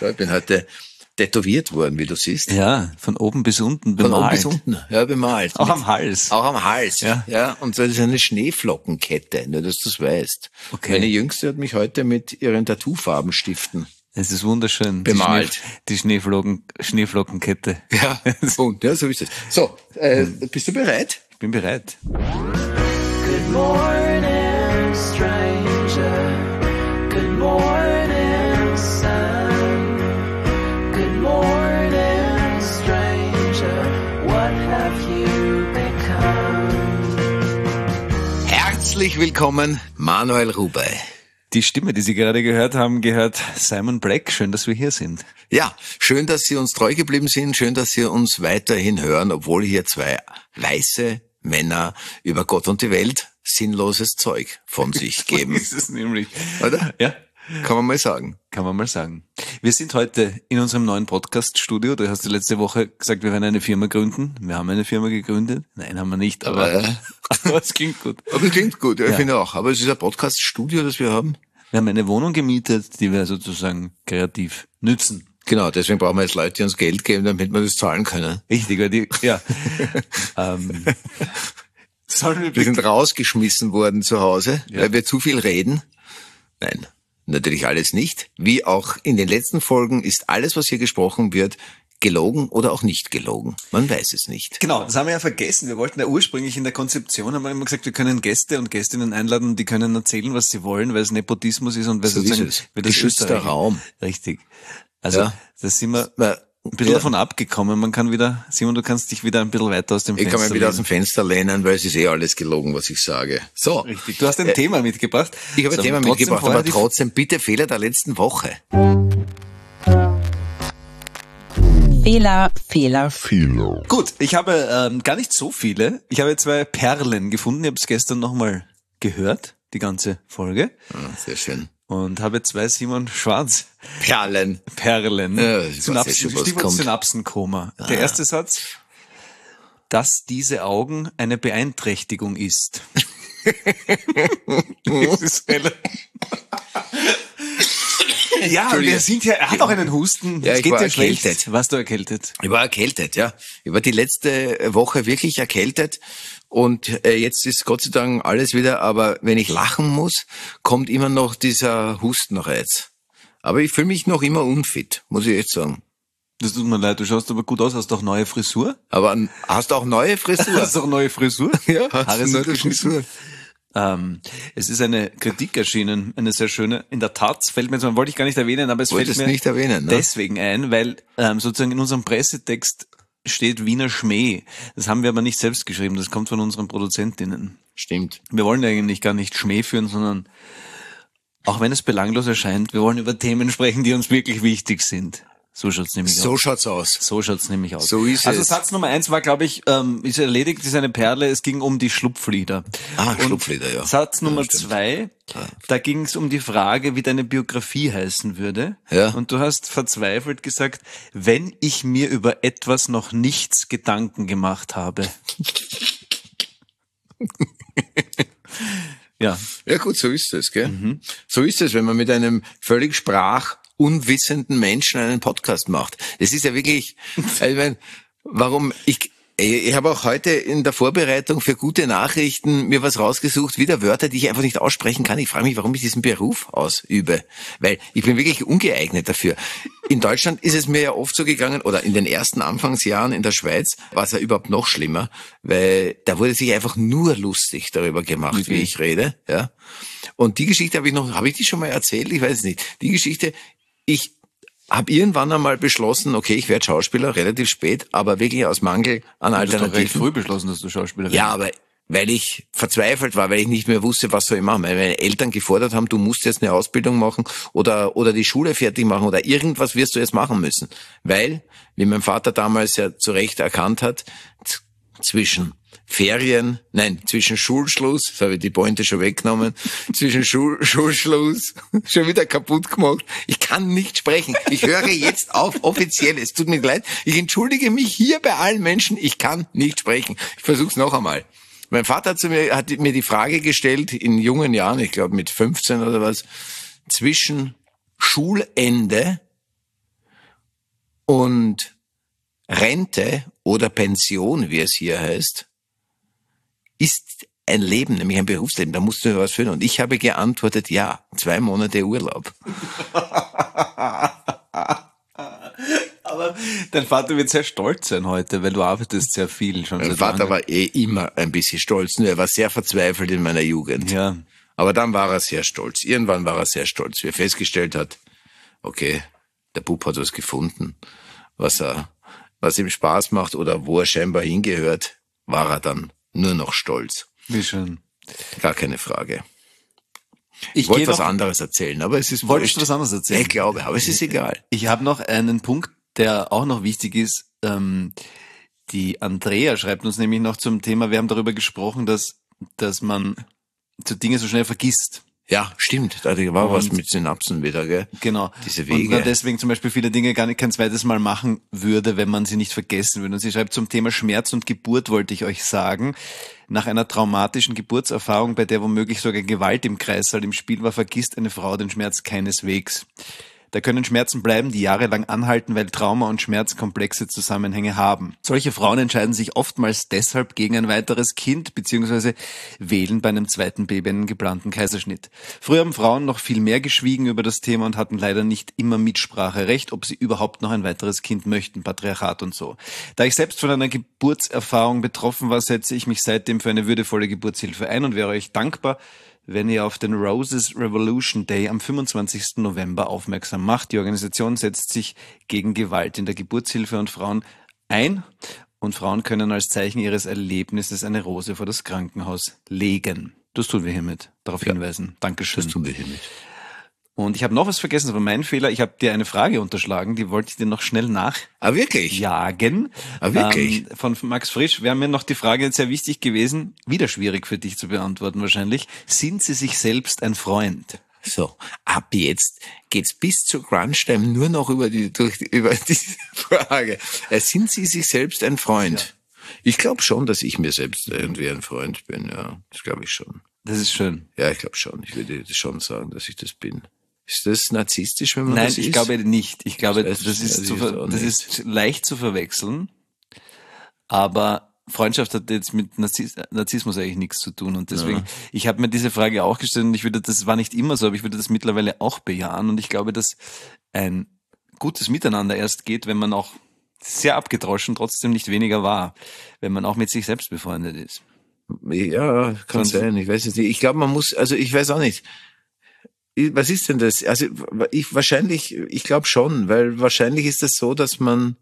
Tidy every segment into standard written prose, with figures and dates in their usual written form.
Schau, ich bin heute tätowiert worden, wie du siehst. Ja, von oben bis unten bemalt. Von oben bis unten, ja, bemalt. Auch am Hals. Auch am Hals, ja. Und so ist eine Schneeflockenkette, nur dass du es weißt. Okay. Meine Jüngste hat mich heute mit ihren Tattoo-Farbenstiften Es ist wunderschön. bemalt. Die Schneeflockenkette. Ja, und, ja, so ist es. So, bist du bereit? Ich bin bereit. Good morning, stranger. Good morning, sun. Good morning, stranger. What have you become? Herzlich willkommen, Manuel Rubey. Die Stimme, die Sie gerade gehört haben, gehört Simon Black. Schön, dass wir hier sind. Ja, schön, dass Sie uns treu geblieben sind. Schön, dass Sie uns weiterhin hören, obwohl hier zwei weiße Männer über Gott und die Welt sinnloses Zeug von sich geben. Ist es nämlich. Oder? Ja, Kann man mal sagen. kann man mal sagen. Wir sind heute in unserem neuen Podcast-Studio. Du hast letzte Woche gesagt, wir werden eine Firma gründen. Wir haben eine Firma gegründet. Nein, haben wir nicht, aber es klingt gut. Aber es klingt gut, ja, ich finde auch. Aber es ist ein Podcast-Studio, das wir haben. Wir haben eine Wohnung gemietet, die wir sozusagen kreativ nützen. Genau, deswegen brauchen wir jetzt Leute, die uns Geld geben, damit wir das zahlen können. Richtig, weil sollen Wir sind rausgeschmissen worden zu Hause, Ja. weil wir zu viel reden. Nein, natürlich alles nicht. Wie auch in den letzten Folgen ist alles, was hier gesprochen wird, gelogen oder auch nicht gelogen. Man weiß es nicht. Genau, das haben wir ja vergessen. Wir wollten ja ursprünglich in der Konzeption, haben wir immer gesagt, wir können Gäste und Gästinnen einladen, die können erzählen, was sie wollen, weil es Nepotismus ist und weil So sozusagen ist es. weil das Geschützter Österreich- Raum. Richtig. Also, Ja. da sind wir Na, ein bisschen ja. davon abgekommen. Man kann wieder, Simon, du kannst dich wieder ein bisschen weiter aus dem Ich Fenster kann mich wieder aus lehnen. dem Fenster lehnen, weil es ist alles gelogen, was ich sage. So, Richtig. Du hast ein Thema mitgebracht. ich habe ein So, Thema trotzdem mitgebracht, vorher aber trotzdem bitte Fehler der letzten Woche. Fehler. Gut, ich habe gar nicht so viele. Ich habe zwei Perlen gefunden. Ich habe es gestern nochmal gehört, die ganze Folge. Sehr schön. Und habe zwei Simon Schwarz Perlen. Perlen. Ja, ich weiß jetzt schon, was Stichwort kommt. Synapsenkoma. Der erste Satz, dass diese Augen eine Beeinträchtigung ist. Das ist ja, wir sind ja, er hat auch einen Husten. Ja, Es ich geht war ja schlecht. erkältet. Warst du erkältet? Ich war erkältet, ja. Ich war die letzte Woche wirklich erkältet und jetzt ist Gott sei Dank alles wieder, aber wenn ich lachen muss, kommt immer noch dieser Hustenreiz. Aber ich fühle mich noch immer unfit, muss ich jetzt sagen. Das tut mir leid, du schaust aber gut aus, hast auch neue Frisur. Aber hast du auch neue Frisur? Hast auch neue Frisur? Ja, hast Haare du sind neue geschnitten. Frisur? Es ist eine Kritik erschienen, eine sehr schöne. In der Taz fällt mir jetzt, wollte ich gar nicht erwähnen, aber es Wolltest fällt mir nicht erwähnen, ne? deswegen ein, weil sozusagen in unserem Pressetext steht Wiener Schmäh. Das haben wir aber nicht selbst geschrieben, das kommt von unseren Produzentinnen. Stimmt. Wir wollen eigentlich gar nicht Schmäh führen, sondern auch wenn es belanglos erscheint, wir wollen über Themen sprechen, die uns wirklich wichtig sind. So schaut's nämlich aus. So schaut's aus. So schaut's nämlich aus. So ist also es. Satz Nummer 1 war, glaube ich, ist erledigt, ist eine Perle, es ging um die Schlupflieder. Ah, Und Schlupflieder, ja. Satz Nummer stimmt. 2, da ging es um die Frage, wie deine Biografie heißen würde. Ja. Und du hast verzweifelt gesagt, wenn ich mir über etwas noch nichts Gedanken gemacht habe. Ja, Ja gut, so ist es, gell? So ist es, wenn man mit einem völlig sprachunwissenden Menschen einen Podcast macht. Das ist ja wirklich, ich meine, warum ich habe auch heute in der Vorbereitung für gute Nachrichten mir was rausgesucht, wieder Wörter, die ich einfach nicht aussprechen kann. Ich frage mich, warum ich diesen Beruf ausübe, weil ich bin wirklich ungeeignet dafür. In Deutschland ist es mir ja oft so gegangen, oder in den ersten Anfangsjahren in der Schweiz war es ja überhaupt noch schlimmer, weil da wurde sich einfach nur lustig darüber gemacht, wie ich rede, ja. Und die Geschichte habe ich die schon mal erzählt? Ich weiß es nicht. Die Geschichte, ich habe irgendwann einmal beschlossen, okay, ich werde Schauspieler, relativ spät, aber wirklich aus Mangel an du hast doch recht Alternativen. früh beschlossen, dass du Schauspieler wirst. Ja, aber weil ich verzweifelt war, weil ich nicht mehr wusste, was soll ich machen. Weil meine Eltern gefordert haben, du musst jetzt eine Ausbildung machen oder die Schule fertig machen oder irgendwas wirst du jetzt machen müssen. Weil, wie mein Vater damals ja zu Recht erkannt hat, zwischen Schulschluss, das habe ich die Pointe schon weggenommen, zwischen Schulschluss, schon wieder kaputt gemacht. Ich kann nicht sprechen. Ich höre jetzt auf, offiziell. Es tut mir leid. Ich entschuldige mich hier bei allen Menschen. Ich kann nicht sprechen. Ich versuche es noch einmal. Mein Vater hat mir die Frage gestellt, in jungen Jahren, ich glaube mit 15 oder was, zwischen Schulende Und Rente oder Pension, wie es hier heißt, ist ein Leben, nämlich ein Berufsleben. Da musst du was führen. Und ich habe geantwortet, ja, 2 Monate Urlaub. Aber dein Vater wird sehr stolz sein heute, weil du arbeitest sehr viel schon Mein seit Vater langem. war immer ein bisschen stolz, nur er war sehr verzweifelt in meiner Jugend. Ja. Aber dann war er sehr stolz. Irgendwann war er sehr stolz, wie er festgestellt hat, okay, der Bub hat was gefunden, was ihm Spaß macht oder wo er scheinbar hingehört, war er dann nur noch stolz. Wie schön. Gar keine Frage. Ich Ich wollte gehe was noch- anderes erzählen, aber es ist Wolltest wurscht. du was anderes erzählen? Ich glaube, aber es ist egal. Ich habe noch einen Punkt, der auch noch wichtig ist. Die Andrea schreibt uns nämlich noch zum Thema, wir haben darüber gesprochen, dass man so Dinge so schnell vergisst. Ja, stimmt. Da war was Und- mit Synapsen wieder, gell? Genau. Diese Und Wege. man deswegen zum Beispiel viele Dinge gar nicht kein zweites Mal machen würde, wenn man sie nicht vergessen würde. Und sie schreibt zum Thema Schmerz und Geburt wollte ich euch sagen. Nach einer traumatischen Geburtserfahrung, bei der womöglich sogar Gewalt im Kreissaal im Spiel war, vergisst eine Frau den Schmerz keineswegs. Da können Schmerzen bleiben, die jahrelang anhalten, weil Trauma und Schmerz komplexe Zusammenhänge haben. Solche Frauen entscheiden sich oftmals deshalb gegen ein weiteres Kind bzw. wählen bei einem zweiten Baby einen geplanten Kaiserschnitt. Früher haben Frauen noch viel mehr geschwiegen über das Thema und hatten leider nicht immer Mitspracherecht, ob sie überhaupt noch ein weiteres Kind möchten, Patriarchat und so. Da ich selbst von einer Geburtserfahrung betroffen war, setze ich mich seitdem für eine würdevolle Geburtshilfe ein und wäre euch dankbar, wenn ihr auf den Roses Revolution Day am 25. November aufmerksam macht. Die Organisation setzt sich gegen Gewalt in der Geburtshilfe und Frauen ein und Frauen können als Zeichen ihres Erlebnisses eine Rose vor das Krankenhaus legen. Das tun wir hiermit. Darauf hinweisen. Dankeschön. Das tun wir hiermit. Und ich habe noch was vergessen, das war mein Fehler. Ich habe dir eine Frage unterschlagen, die wollte ich dir noch schnell Ah, wirklich? nachjagen. Ah, wirklich? Von Max Frisch wäre mir noch die Frage sehr wichtig gewesen, wieder schwierig für dich zu beantworten wahrscheinlich. Sind Sie sich selbst ein Freund? So, ab jetzt geht's bis zu Crunchtime nur noch über diese Frage. Sind Sie sich selbst ein Freund? Ich glaube schon, dass ich mir selbst irgendwie ein Freund bin, ja. Das glaube ich schon. Das ist schön. Ja, ich glaube schon. Ich würde das schon sagen, dass ich das bin. Ist das narzisstisch, wenn man Nein, das ist? ich glaube nicht. Ich glaube, Das das weiß ist, ich auch das nicht. ist leicht zu verwechseln. Aber Freundschaft hat jetzt mit Narzissmus eigentlich nichts zu tun. Und deswegen, ich habe mir diese Frage auch gestellt und das war nicht immer so, aber ich würde das mittlerweile auch bejahen. Und ich glaube, dass ein gutes Miteinander erst geht, wenn man auch sehr abgedroschen trotzdem nicht weniger war, wenn man auch mit sich selbst befreundet ist. Ja, kann Sonst- sein. Ich weiß es nicht. Ich glaube, man muss, also ich weiß auch nicht. Was ist denn das? Also ich glaube schon, weil wahrscheinlich ist das so, dass man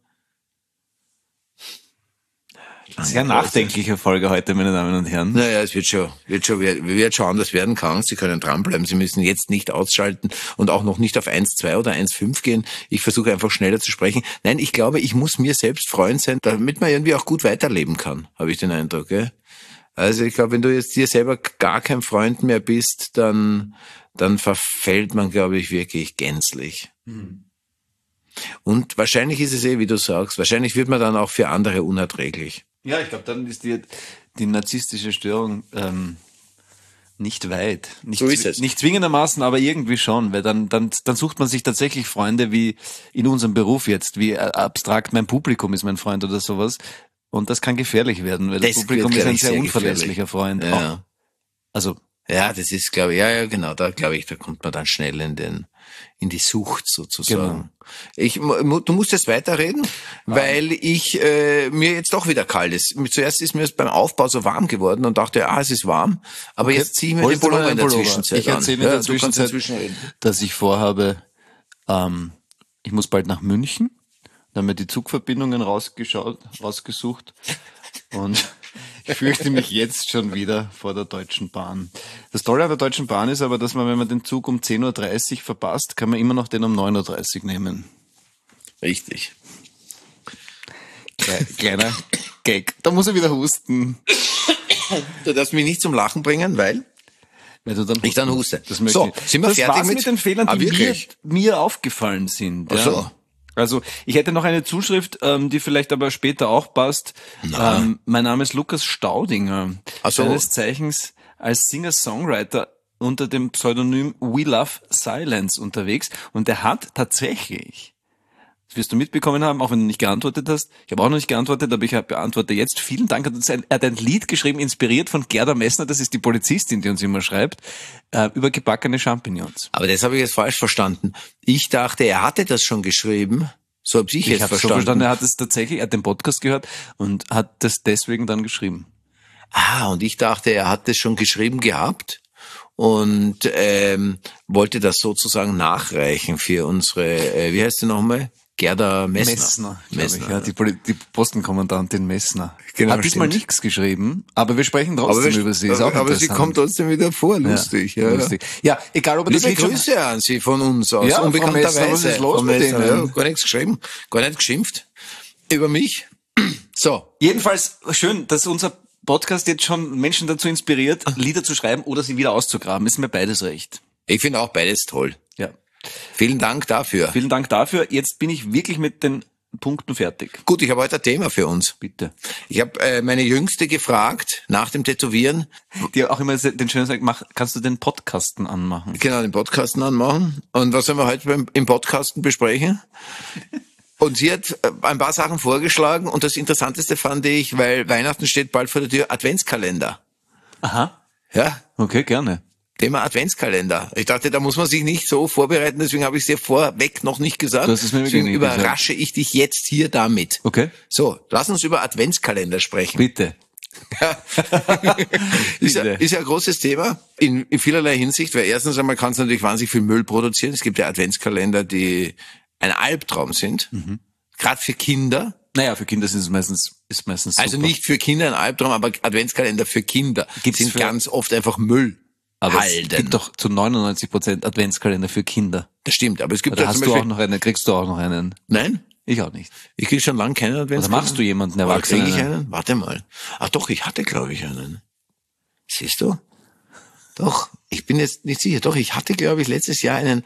Sehr nachdenkliche Folge heute, meine Damen und Herren. Naja, es wird schon anders werden kann. Sie können dranbleiben. Sie müssen jetzt nicht ausschalten und auch noch nicht auf 1,2 oder 1,5 gehen. Ich versuche einfach schneller zu sprechen. Nein, ich glaube, ich muss mir selbst Freund sein, damit man irgendwie auch gut weiterleben kann, habe ich den Eindruck. Gell? Also ich glaube, wenn du jetzt dir selber gar kein Freund mehr bist, dann verfällt man, glaube ich, wirklich gänzlich. Und wahrscheinlich ist es wie du sagst, wahrscheinlich wird man dann auch für andere unerträglich. Ja, ich glaube, dann ist die narzisstische Störung nicht weit. Nicht, So ist es. Nicht zwingendermaßen, aber irgendwie schon, weil dann sucht man sich tatsächlich Freunde wie in unserem Beruf jetzt, wie abstrakt mein Publikum ist mein Freund oder sowas. Und das kann gefährlich werden, weil das Das Publikum wird, ist ein glaub ich, sehr sehr unverlässlicher Freund. Ja. Auch. Also, Ja, das ist, glaube ich, ja, genau, da glaube ich, da kommt man dann schnell in die Sucht sozusagen. Du musst jetzt weiterreden, weil ich mir jetzt doch wieder kalt ist. Zuerst ist mir beim Aufbau so warm geworden und dachte, es ist warm, aber jetzt ziehe ich mir den holst du noch Pullover in der einen Pullover? Zwischenzeit Ich erzähle in an. der Du kannst Zwischenzeit, dazwischen reden. dass ich vorhabe, ich muss bald nach München, da haben wir die Zugverbindungen rausgesucht und ich fürchte mich jetzt schon wieder vor der Deutschen Bahn. Das Tolle an der Deutschen Bahn ist aber, dass man, wenn man den Zug um 10.30 Uhr verpasst, kann man immer noch den um 9.30 Uhr nehmen. Richtig. Kleiner Gag. Da muss er wieder husten. Du darfst mich nicht zum Lachen bringen, weil Weil du dann ich dann huste. Das möchte So, ich. sind wir das fertig war's mit den Fehlern, die wirklich? mir aufgefallen sind. Ach so. Also ich hätte noch eine Zuschrift, die vielleicht aber später auch passt. Mein Name ist Lukas Staudinger. Ach so. Seines Zeichens als Singer-Songwriter unter dem Pseudonym We Love Silence unterwegs. Und er hat tatsächlich Das wirst du mitbekommen haben, auch wenn du nicht geantwortet hast. Ich habe auch noch nicht geantwortet, aber ich beantworte jetzt. Vielen Dank. Er hat ein Lied geschrieben, inspiriert von Gerda Messner, das ist die Polizistin, die uns immer schreibt, über gebackene Champignons. Aber das habe ich jetzt falsch verstanden. Ich dachte, er hatte das schon geschrieben. So habe ich jetzt habe so verstanden, er hat es tatsächlich, er hat den Podcast gehört und hat das deswegen dann geschrieben. Und ich dachte, er hat das schon geschrieben gehabt und wollte das sozusagen nachreichen für unsere, wie heißt sie nochmal? Gerda Messner. Messner. Ja, die Postenkommandantin Messner. Genau, hat diesmal stimmt. nichts geschrieben, aber wir sprechen trotzdem über sie. Ist auch aber sie interessant. kommt trotzdem wieder vor, lustig. Ja. Lustig. Ja, egal ob er das Liebe Lied schon... Grüße an Sie von uns aus, Ja, Frau Messner, unbekannterweise. was ist los Frau mit Messner, Ihnen? ja, gar nichts geschrieben, gar nicht geschimpft über mich. So, Jedenfalls schön, dass unser Podcast jetzt schon Menschen dazu inspiriert, Lieder zu schreiben oder sie wieder auszugraben. Ist mir beides recht. ich finde auch beides toll. Ja. Vielen Dank dafür. Vielen Dank dafür. Jetzt bin ich wirklich mit den Punkten fertig. Gut, ich habe heute ein Thema für uns. Bitte. Ich habe meine Jüngste gefragt, nach dem Tätowieren, Die auch immer den schönen sagt, kannst du den Podcasten anmachen? genau, den Podcasten anmachen. Und was sollen wir heute im Podcasten besprechen? Und sie hat ein paar Sachen vorgeschlagen und das Interessanteste fand ich, weil Weihnachten steht bald vor der Tür, Adventskalender. Aha. Ja, Okay, gerne. Thema Adventskalender. Ich dachte, da muss man sich nicht so vorbereiten, deswegen habe ich es dir vorweg noch nicht gesagt. Du hast es mir Deswegen wirklich nicht überrasche ich dich jetzt hier damit. Okay. So, lass uns über Adventskalender sprechen. Bitte. Ist ja Bitte. ein großes Thema in vielerlei Hinsicht, weil erstens einmal kann es natürlich wahnsinnig viel Müll produzieren. Es gibt ja Adventskalender, die ein Albtraum sind, gerade für Kinder. Naja, für Kinder ist es meistens Also super. nicht für Kinder ein Albtraum, aber Adventskalender für Kinder Gibt's sind für- ganz oft einfach Müll. aber es Halden. gibt doch zu 99% Adventskalender für Kinder. Das stimmt, aber es gibt Oder ja hast zum du Beispiel... auch noch einen, kriegst du auch noch einen? Nein? Ich auch nicht. Ich kriege schon lange keinen Oder Adventskalender. machst du jemanden Oder Erwachsenen? kriege ich einen? Warte mal. Ach doch, ich hatte, glaube ich, einen. Siehst du? Doch, ich bin jetzt nicht sicher. Doch, ich hatte, glaube ich, letztes Jahr einen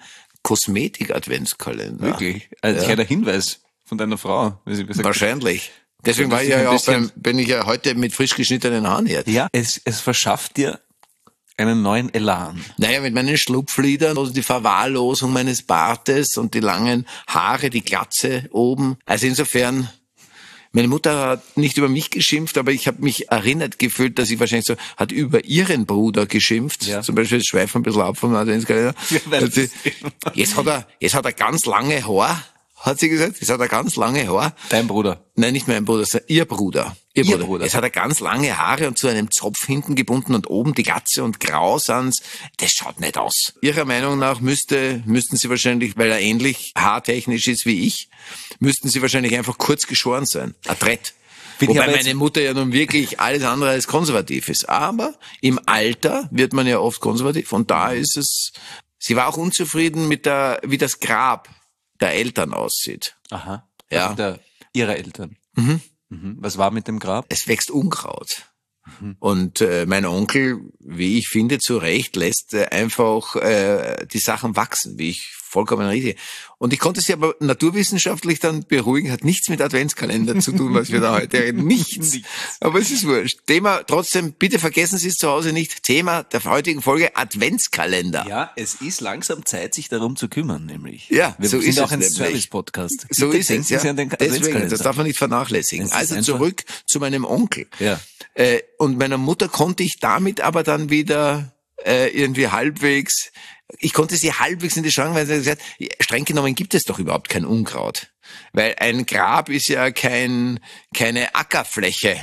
Kosmetik-Adventskalender. Wirklich? Also kleiner Hinweis von deiner Frau. Wie sie gesagt Wahrscheinlich. Deswegen Das war ich ist ein ja auch bisschen- bin ich ja heute mit frisch geschnittenen Haaren hier. Ja, es verschafft dir einen neuen Elan. Naja, mit meinen Schlupflidern, also die Verwahrlosung meines Bartes und die langen Haare, die Glatze oben. Also insofern, meine Mutter hat nicht über mich geschimpft, aber ich habe mich erinnert gefühlt, dass sie wahrscheinlich so hat über ihren Bruder geschimpft. Ja. Zum Beispiel, das schweift ein bisschen ab vom Adventskalender. werden Hat sie- es Jetzt hat er ganz lange Haar, hat sie gesagt. Jetzt hat er ganz lange Haar. Dein Bruder. Nein, nicht mein Bruder, sondern ihr Bruder. Ihr Ihr Bruder. Bruder. Jetzt hat er ganz lange Haare und zu einem Zopf hinten gebunden und oben die Glatze und grau sind's. Das schaut nicht aus. Ihrer Meinung nach müssten sie wahrscheinlich, weil er ähnlich haartechnisch ist wie ich, müssten sie wahrscheinlich einfach kurz geschoren sein. Adrett. Bin ich Wobei aber jetzt- meine Mutter ja nun wirklich alles andere als konservativ ist. Aber im Alter wird man ja oft konservativ und da ist es, sie war auch unzufrieden mit wie das Grab der Eltern aussieht. Aha. Ja. Also ihrer Eltern. Mhm. Was war mit dem Grab? Es wächst Unkraut. Und mein Onkel, wie ich finde, zu Recht lässt einfach die Sachen wachsen, wie ich vollkommen richtig. Und ich konnte sie aber naturwissenschaftlich dann beruhigen, hat nichts mit Adventskalender zu tun, was wir da heute reden. Nichts. Aber es ist wurscht. Thema, trotzdem, bitte vergessen Sie es zu Hause nicht. Thema der heutigen Folge Adventskalender. Ja, es ist langsam Zeit, sich darum zu kümmern, nämlich. Ja, wir so sind ist auch es ein nämlich. Service-Podcast. So Bitte ist denken es, ja. Sie an den Deswegen, Adventskalender. das darf man nicht vernachlässigen. Es ist Also einfach- zurück zu meinem Onkel. Ja. Und meiner Mutter konnte ich damit aber dann wieder irgendwie halbwegs, ich konnte sie halbwegs in die Schrank, weil sie gesagt hat, streng genommen gibt es doch überhaupt kein Unkraut. Weil ein Grab ist ja keine Ackerfläche,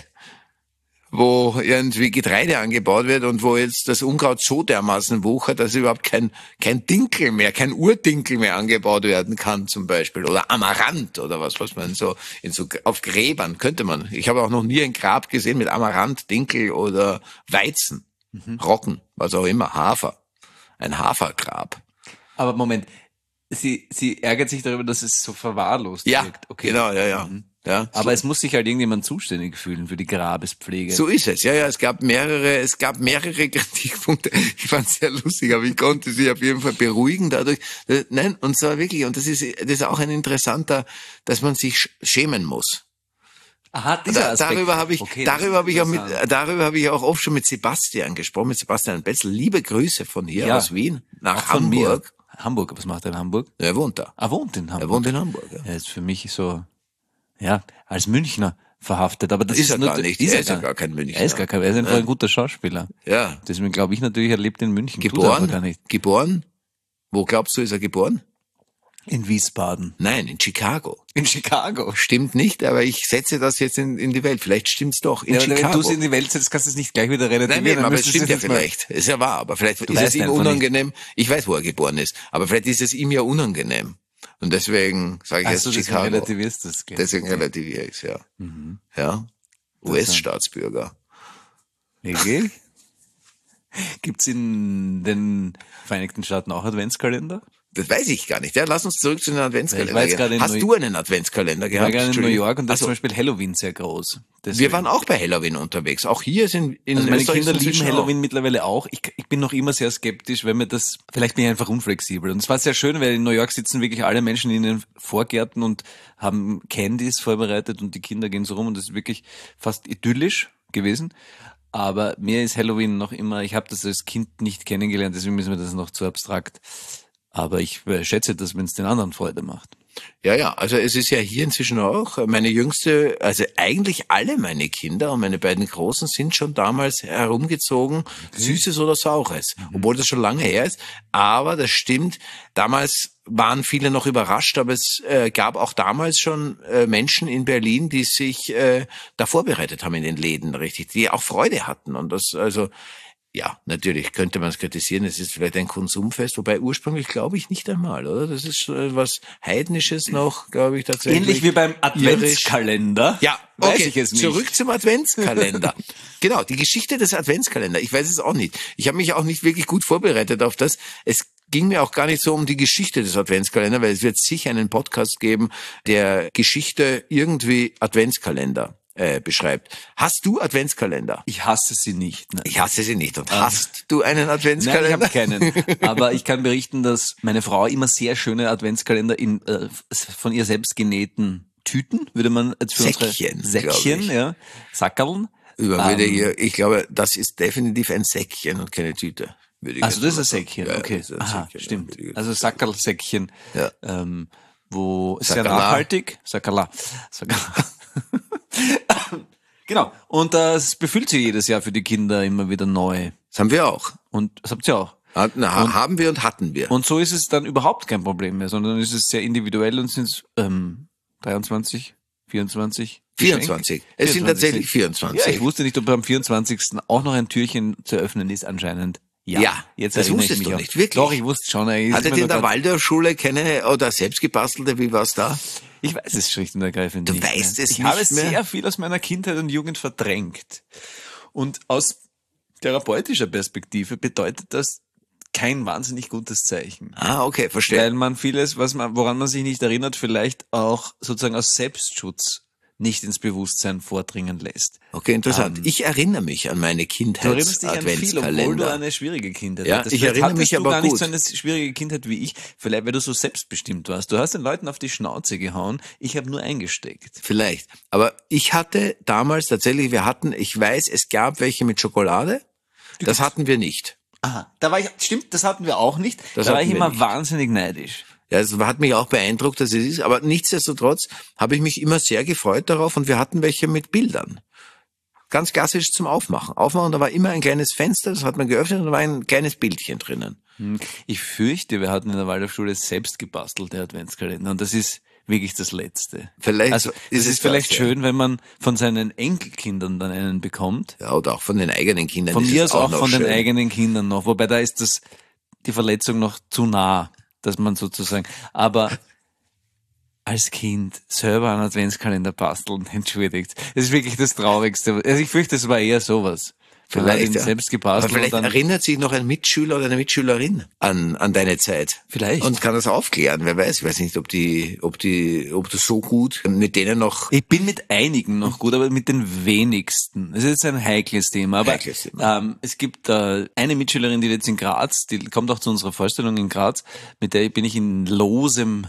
wo irgendwie Getreide angebaut wird und wo jetzt das Unkraut so dermaßen wuchert, dass überhaupt kein Dinkel mehr, kein Urdinkel mehr angebaut werden kann zum Beispiel. Oder Amaranth oder was man so auf Gräbern könnte man. Ich habe auch noch nie ein Grab gesehen mit Amaranth, Dinkel oder Weizen, Roggen, was auch immer, Hafer. Ein Hafergrab. Aber Moment, sie ärgert sich darüber, dass es so verwahrlost Ja, wirkt. Okay. genau, ja. Ja, Aber es muss sich halt irgendjemand zuständig fühlen für die Grabespflege. so ist es. Ja, es gab mehrere Kritikpunkte. Ich fand es sehr lustig, aber ich konnte sie auf jeden Fall beruhigen dadurch. Nein, und zwar wirklich, und das ist auch ein interessanter, dass man sich schämen muss. Aha, dieser Aspekt. Darüber habe ich, Okay, das darüber habe ich auch ist interessant. darüber habe ich auch oft schon mit Sebastian gesprochen, mit Sebastian Betzel. Liebe Grüße von hier Ja, aus Wien nach auch von mir. Hamburg. Hamburg. Was macht er in Hamburg? Er wohnt da. Er wohnt in Hamburg. Er wohnt in Hamburg, ja. Er ist für mich so, ja, als Münchner verhaftet. Aber das Ist er nur, gar nicht. Ist Er ist ja gar kein Münchner. Er ist gar kein, er ist einfach ein guter Schauspieler. Ja. Deswegen glaube ich natürlich, er lebt in München. Tut er aber gar nicht. Geboren? Wo glaubst du, ist er geboren? In Wiesbaden. Nein, in Chicago. In Chicago. Stimmt nicht, aber ich setze das jetzt in die Welt. Vielleicht stimmt's doch. In Ja, aber wenn Chicago. du es in die Welt setzt, kannst du es nicht gleich wieder relativieren. Nein, Dann aber es müsstest du stimmt ja jetzt mal- vielleicht. Ist ja wahr, aber vielleicht ist es weißt ihm einfach unangenehm. Ich weiß, wo er geboren ist, aber vielleicht ist es ihm ja unangenehm. Und deswegen sage ich Ach jetzt so, deswegen Chicago. relativierst du es gleich. Deswegen relativiere ich es, ja. Ja. US-Staatsbürger. Wirklich? Gibt's in den Vereinigten Staaten auch Adventskalender? Das weiß ich gar nicht. Ja, lass uns zurück zu den Adventskalender Ich war jetzt gehen. gerade in Hast du einen Adventskalender Ich war gehabt? gerne in New Entschuldigung. York und da ist Also, zum Beispiel Halloween sehr groß. wir Deswegen. waren auch bei Halloween unterwegs. Auch hier sind in Also meine Österreich Kinder sind lieben inzwischen Halloween mittlerweile auch. Ich bin noch immer sehr skeptisch, wenn mir das, vielleicht bin ich einfach unflexibel. Und es war sehr schön, weil in New York sitzen wirklich alle Menschen in den Vorgärten und haben Candies vorbereitet und die Kinder gehen so rum und das ist wirklich fast idyllisch gewesen. Aber mir ist Halloween noch immer, ich habe das als Kind nicht kennengelernt, deswegen ist mir das noch zu abstrakt. Aber ich schätze das, wenn es den anderen Freude macht. Ja, also es ist ja hier inzwischen auch, meine jüngste, also eigentlich alle meine Kinder und meine beiden Großen sind schon damals herumgezogen, Süßes oder Saures, obwohl das schon lange her ist. Aber das stimmt, damals waren viele noch überrascht, aber es gab auch damals schon Menschen in Berlin, die sich da vorbereitet haben in den Läden, richtig, die auch Freude hatten. Und das, also, ja, natürlich könnte man es kritisieren, es ist vielleicht ein Konsumfest, wobei ursprünglich glaube ich nicht einmal, oder? Das ist was Heidnisches noch, glaube ich, tatsächlich. Ähnlich wie beim Adventskalender. Ja, weiß okay, ich es nicht. zurück zum Adventskalender. Genau, die Geschichte des Adventskalenders, ich weiß es auch nicht. Ich habe mich auch nicht wirklich gut vorbereitet auf das. Es ging mir auch gar nicht so um die Geschichte des Adventskalenders, weil es wird sicher einen Podcast geben, der Geschichte irgendwie Adventskalender beschreibt. Hast du Adventskalender? Ich hasse sie nicht. Ne? Ich hasse sie nicht. Und hast du einen Nein, Adventskalender? ich habe keinen. Aber ich kann berichten, dass meine Frau immer sehr schöne Adventskalender in von ihr selbst genähten Tüten, würde man jetzt für Säckchen, unsere Säckchen, glaub ich. ja, Sackerln. Ich glaube, das ist definitiv ein Säckchen und keine Tüte. Würde ich Also jetzt das ist ein mal sagen. Säckchen, Ja, okay. das ist ein Aha, Säckchen, stimmt. würde ich jetzt Also Sackerlsäckchen, Ja. wo ist sehr Sackerla. nachhaltig. Sackerla. Genau. Und das befüllt sie jedes Jahr für die Kinder immer wieder neu. Das haben wir auch. Und das habt ihr auch. Haben wir und hatten wir. Und so ist es dann überhaupt kein Problem mehr, sondern ist es sehr individuell und sind es 23, 24? 24. Es sind tatsächlich 24. Ja, ich wusste nicht, ob am 24. auch noch ein Türchen zu öffnen ist, anscheinend. Ja, jetzt das erinnere ich wusstest mich du auch. nicht, wirklich? Doch, ich wusste schon. Eigentlich ist Hattet mir ihr in nur der grad- Waldorfschule keine oder selbstgebastelte, wie war's da? Ich weiß es schlicht und ergreifend Du nicht. weißt mehr. es ich nicht habe mehr? sehr viel aus meiner Kindheit und Jugend verdrängt. Und aus therapeutischer Perspektive bedeutet das kein wahnsinnig gutes Zeichen. Ah, okay, verstehe. Weil man vieles, woran man sich nicht erinnert, vielleicht auch sozusagen aus Selbstschutz nicht ins Bewusstsein vordringen lässt. Okay, interessant. Ich erinnere mich an meine Du erinnerst dich an viel, obwohl du Kindheits-Adventskalender. eine schwierige Kindheit Ja, hattest. ich Vielleicht erinnere mich hattest du aber gar nicht gut. so eine schwierige Kindheit wie ich, vielleicht weil du so selbstbestimmt warst. Du hast den Leuten auf die Schnauze gehauen, ich habe nur eingesteckt. Vielleicht. Aber ich hatte damals tatsächlich, ich weiß, es gab welche mit Schokolade. Das hatten wir nicht. Aha, stimmt, das hatten wir auch nicht. Das Da war hatten ich wir immer nicht. wahnsinnig neidisch. Ja, es hat mich auch beeindruckt, dass es ist. Aber nichtsdestotrotz habe ich mich immer sehr gefreut darauf und wir hatten welche mit Bildern. Ganz klassisch zum Aufmachen. Aufmachen, da war immer ein kleines Fenster, das hat man geöffnet und da war ein kleines Bildchen drinnen. Ich fürchte, wir hatten in der Waldorfschule selbst gebastelte Adventskalender und das ist wirklich das Letzte. Vielleicht Also es ist vielleicht das, ja. schön, wenn man von seinen Enkelkindern dann einen bekommt. Ja, oder auch von den eigenen Kindern. Von ist mir es aus auch noch von den schön. eigenen Kindern noch, wobei da ist die Verletzung noch zu nah, dass man sozusagen, aber als Kind selber einen Adventskalender basteln, entschuldigt. Das ist wirklich das Traurigste. Also ich fürchte, es war eher sowas. Vielleicht, ja. Selbst Aber gebastelt vielleicht und dann, erinnert sich noch ein Mitschüler oder eine Mitschülerin an deine Zeit. Vielleicht. Und kann das aufklären. Wer weiß. Ich weiß nicht, ob du so gut mit denen noch. ich bin mit einigen noch gut, aber mit den wenigsten. Das ist jetzt ein heikles Thema. Aber Heikles Thema. es gibt eine Mitschülerin, die jetzt in Graz, die kommt auch zu unserer Vorstellung in Graz, mit der bin ich in losem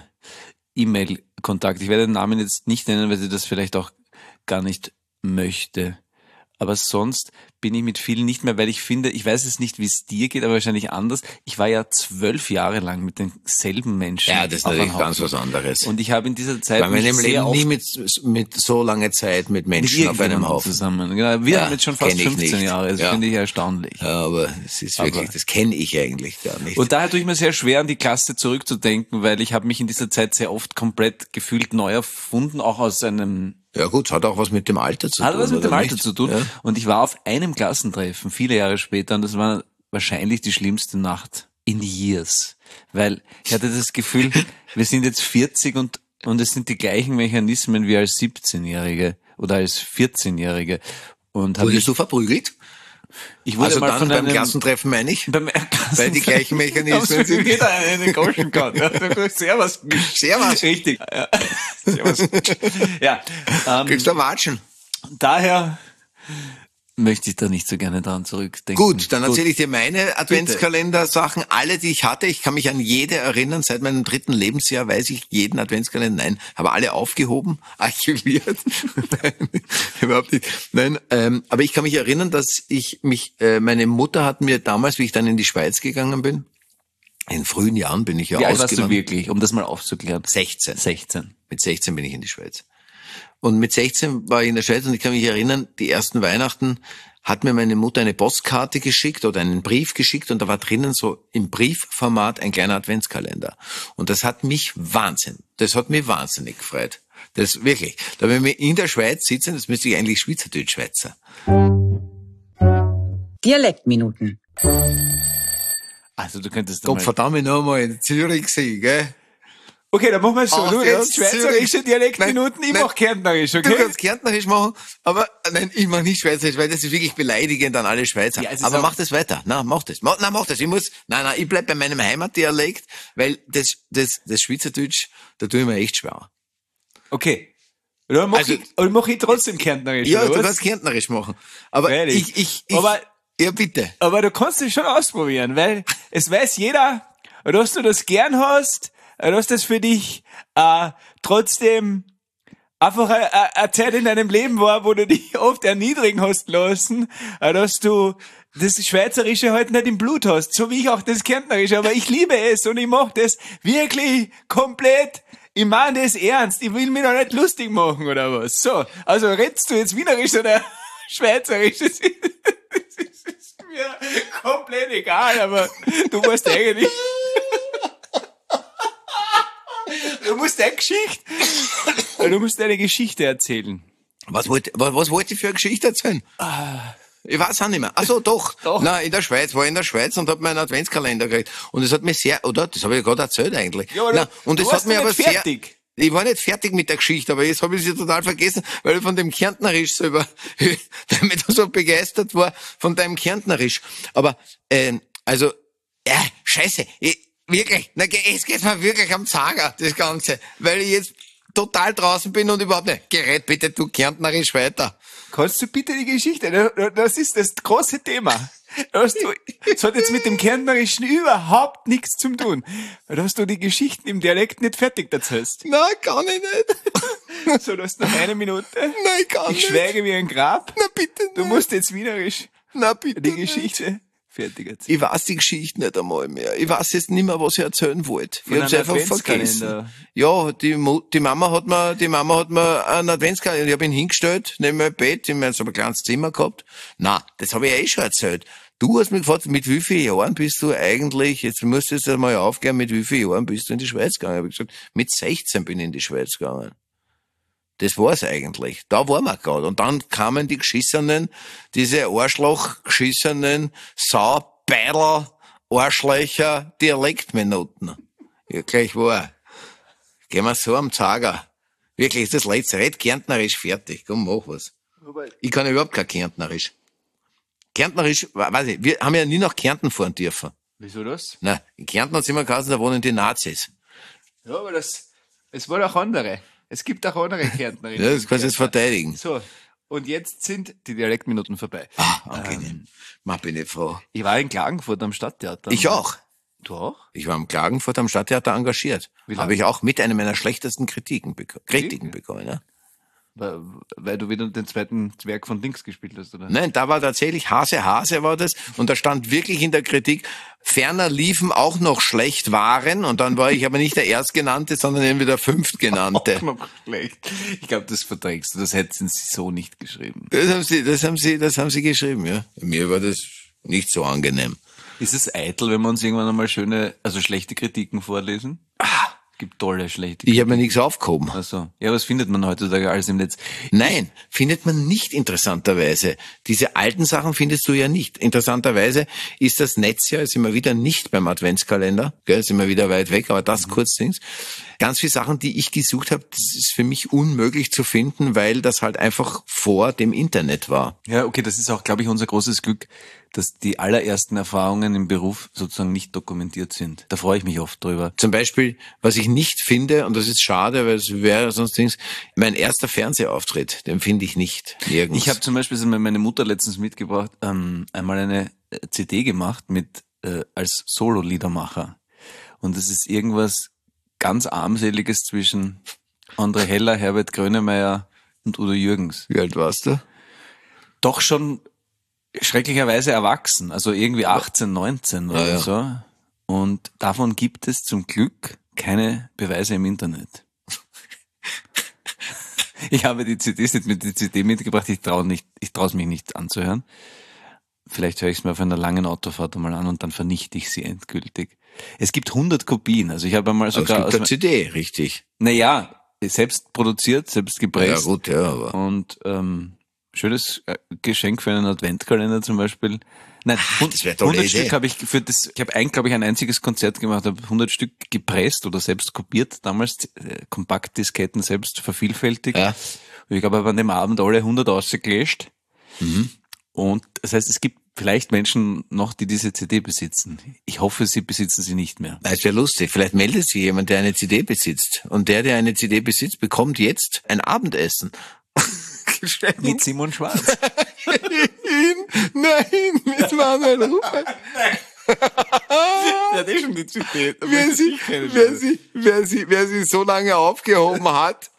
E-Mail-Kontakt. Ich werde den Namen jetzt nicht nennen, weil sie das vielleicht auch gar nicht möchte. aber sonst bin ich mit vielen nicht mehr, weil ich finde, ich weiß es nicht, wie es dir geht, aber wahrscheinlich anders. Ich war ja 12 Jahre lang mit denselben Menschen. Ja, das ist auf natürlich einem ganz Haufen. was anderes. Und ich habe in dieser Zeit Weil man im sehr Leben oft nie mit so lange Zeit mit Menschen auf einem irgendjemandem Haufen. zusammen. Genau, wir Ja, haben jetzt schon fast kenn ich 15 nicht. Jahre, das Ja. finde ich erstaunlich. Ja, aber es ist wirklich, das kenne ich eigentlich gar nicht. Und daher tue ich mir sehr schwer, an die Klasse zurückzudenken, weil ich habe mich in dieser Zeit sehr oft komplett gefühlt neu erfunden, auch aus einem ja gut, hat auch was mit dem Alter zu tun. Hat was mit dem oder Alter nicht? zu tun. Ja. Und ich war auf einem Klassentreffen, viele Jahre später, und das war wahrscheinlich die schlimmste Nacht in years. Weil ich hatte das Gefühl, wir sind jetzt 40 und es sind die gleichen Mechanismen wie als 17-Jährige oder als 14-Jährige. Und Wurdest du verprügelt? ich wurde Also mal dann von beim einem Klassentreffen, meine ich? beim Weil die gleichen Mechanismen sind. jeder einen Goschen kann. Ja, Servus. Servus. Richtig. Ja. Servus. Ja. Kriegst du Watschen? Daher möchte ich da nicht so gerne dran zurückdenken. Gut, dann erzähle ich dir meine Adventskalender-Sachen, alle, die ich hatte. Ich kann mich an jede erinnern. Seit meinem 3. Lebensjahr weiß ich jeden Adventskalender. Nein, habe alle aufgehoben, archiviert. Nein, überhaupt nicht. Nein, aber ich kann mich erinnern, dass meine Mutter hat mir damals, wie ich dann in die Schweiz gegangen bin, in frühen Jahren bin ich ja Wie alt warst du ausgewandert. wirklich, um das mal aufzuklären? 16. 16. Mit 16 bin ich in die Schweiz. Und mit 16 war ich in der Schweiz und ich kann mich erinnern, die ersten Weihnachten hat mir meine Mutter eine Postkarte geschickt oder einen Brief geschickt und da war drinnen so im Briefformat ein kleiner Adventskalender. Und das hat mich wahnsinnig gefreut. Das wirklich. Da wenn wir in der Schweiz sitzen, das müsste ich eigentlich Schweizerdeutsch-Schweizer. Dialektminuten. Also du könntest Gott mal... verdammt nochmal in Zürich sein, gell? Okay, dann machen wir es so. Ach, Du ja, redest schweizerische Zürich. Dialektminuten, ich Nein, mach Kärntnerisch, Du okay? kannst Kärntnerisch machen, aber nein, ich mach nicht Schweizerisch, weil das ist wirklich beleidigend an alle Schweizer. Ja, es ist aber auch- mach das weiter. Mach das. Mach das. Ich bleib bei meinem Heimatdialekt, weil das Schweizerdeutsch, da tue ich mir echt schwer. Okay. Oder mach, Also- mach ich trotzdem Kärntnerisch, Ja, oder du was? kannst Kärntnerisch machen. Aber Freilich. ich Aber- ja bitte. Aber du kannst es schon ausprobieren, weil es weiß jeder, dass du das gern hast, dass das für dich trotzdem einfach eine Zeit in deinem Leben war, wo du dich oft erniedrigen hast lassen, dass du das Schweizerische halt nicht im Blut hast, so wie ich auch das Kärntnerische, aber ich liebe es und ich mache das wirklich komplett. Ich meine das ernst, ich will mich doch nicht lustig machen oder was. So, also redst du jetzt Wienerisch oder Schweizerisch? Das ist mir komplett egal, aber du musst eigentlich... Du musst deine Geschichte erzählen. Was wollte ich für eine Geschichte erzählen? Ich weiß auch nicht mehr. Ach so, doch. Doch. Nein, war in der Schweiz und habe meinen Adventskalender gekriegt. Und es hat mir das habe ich gerade erzählt eigentlich. Ja, aber Nein, und du es warst hat mir noch aber nicht fertig. Ich war nicht fertig mit der Geschichte, aber jetzt habe ich sie total vergessen, weil ich von dem Kärntnerisch selber damit so begeistert war von deinem Kärntnerisch. Aber scheiße, wirklich, es geht mir wirklich am Zager, das Ganze, weil ich jetzt total draußen bin und überhaupt nicht. Gerät bitte du Kärntnerisch weiter. Kannst du bitte die Geschichte? Das ist das große Thema. Das hat jetzt mit dem Kärntnerischen überhaupt nichts zu tun. Dass du die Geschichten im Dialekt nicht fertig erzählst. Nein, kann ich nicht. So, du hast noch 1 Minute. Nein, kann Ich nicht. schweige wie ein Grab. Na bitte Du nicht. musst jetzt Wienerisch Na bitte die nicht. Geschichte fertig erzählen. Ich weiß die Geschichte nicht einmal mehr. Ich weiß jetzt nicht mehr, was ich erzählen wollte. Ich Von habe sie einem einfach Adventskalender. vergessen. Ja, die Mama hat mir einen Adventskalender, ich habe ihn hingestellt, neben meinem Bett, in meinem so ein kleines Zimmer gehabt. Na, das habe ich ja eh schon erzählt. Du hast mich gefragt, mit wie vielen Jahren bist du eigentlich, jetzt musst du jetzt einmal aufgehen, mit wie vielen Jahren bist du in die Schweiz gegangen? Ich habe gesagt, mit 16 bin ich in die Schweiz gegangen. Das war's eigentlich. Da waren wir gerade. Und dann kamen die diese Arschloch-geschissenen Sau-Beidel, Arschlöcher, Dialektminuten. Ja, gleich wahr. Gehen wir so am Zager. Wirklich, ist das letzte. Red Kärntnerisch fertig. Komm, mach was. Ich kann überhaupt kein Kärntnerisch. Kärntnerisch, weiß ich, wir haben ja nie nach Kärnten fahren dürfen. Wieso das? Nein, in Kärnten hat's immer geheißen, da wohnen die Nazis. Ja, aber es war auch andere. Es gibt auch andere Kärntnerinnen. Ja, das kannst du jetzt verteidigen. So, und jetzt sind die Dialektminuten vorbei. Angenehm. Bin ich froh. Ich war in Klagenfurt am Stadttheater. Ich auch. Du auch? Ich war am Klagenfurt am Stadttheater engagiert. Wie lange? Habe ich auch mit einer meiner schlechtesten Kritiken bekommen. Ja? Weil du wieder den zweiten Zwerg von links gespielt hast, oder? Nein, da war tatsächlich Hase war das und da stand wirklich in der Kritik, ferner liefen auch noch schlecht Waren und dann war ich aber nicht der Erstgenannte, sondern irgendwie der Fünftgenannte. Auch noch schlecht. Ich glaube, das verträgst du, das hätten sie so nicht geschrieben. Das haben sie geschrieben, ja. Mir war das nicht so angenehm. Ist es eitel, wenn wir uns irgendwann einmal schlechte Kritiken vorlesen? Gibt tolle, schlechte Ich habe mir nichts aufgehoben. Also, ja, was findet man heutzutage alles im Netz? Nein, findet man nicht interessanterweise. Diese alten Sachen findest du ja nicht. Interessanterweise ist das Netz ja jetzt immer wieder nicht beim Adventskalender. Gell, ist immer wieder weit weg, aber das kurz Dings. Ganz viele Sachen, die ich gesucht habe, das ist für mich unmöglich zu finden, weil das halt einfach vor dem Internet war. Ja, okay, das ist auch, glaube ich, unser großes Glück, dass die allerersten Erfahrungen im Beruf sozusagen nicht dokumentiert sind. Da freue ich mich oft drüber. Zum Beispiel, was ich nicht finde, und das ist schade, weil es wäre sonst Dings, mein erster Fernsehauftritt, den finde ich nicht nirgends. Ich habe zum Beispiel, das hat mir meine Mutter letztens mitgebracht, einmal eine CD gemacht mit als Solo-Liedermacher. Und das ist irgendwas ganz Armseliges zwischen André Heller, Herbert Grönemeyer und Udo Jürgens. Wie alt warst du? Doch schon schrecklicherweise erwachsen, also irgendwie 18, 19 oder so. Und davon gibt es zum Glück keine Beweise im Internet. Ich habe die CDs nicht mit der CD mitgebracht, ich traue es mich nicht anzuhören. Vielleicht höre ich es mir auf einer langen Autofahrt einmal an und dann vernichte ich sie endgültig. Es gibt 100 Kopien, also ich habe einmal sogar... Aber es gibt eine CD, richtig. Naja, selbst produziert, selbst gepresst. Ja gut, ja, aber... Und schönes Geschenk für einen Adventkalender zum Beispiel. Nein, das wäre tolle 100 Idee. Stück habe ich glaube ich, ein einziges Konzert gemacht, habe 100 Stück gepresst oder selbst kopiert, damals Kompaktdisketten selbst vervielfältigt. Ja. Und ich glaube, ich habe an dem Abend alle 100 ausgelöscht. Und das heißt, es gibt vielleicht Menschen noch, die diese CD besitzen. Ich hoffe, sie besitzen sie nicht mehr. Das wäre lustig. Vielleicht meldet sich jemand, der eine CD besitzt. Und der eine CD besitzt, bekommt jetzt ein Abendessen. Mit Simon Schwarz. Nein, mit Manuel Rupert. Der hat eh schon die CD. Wer sie so lange aufgehoben hat.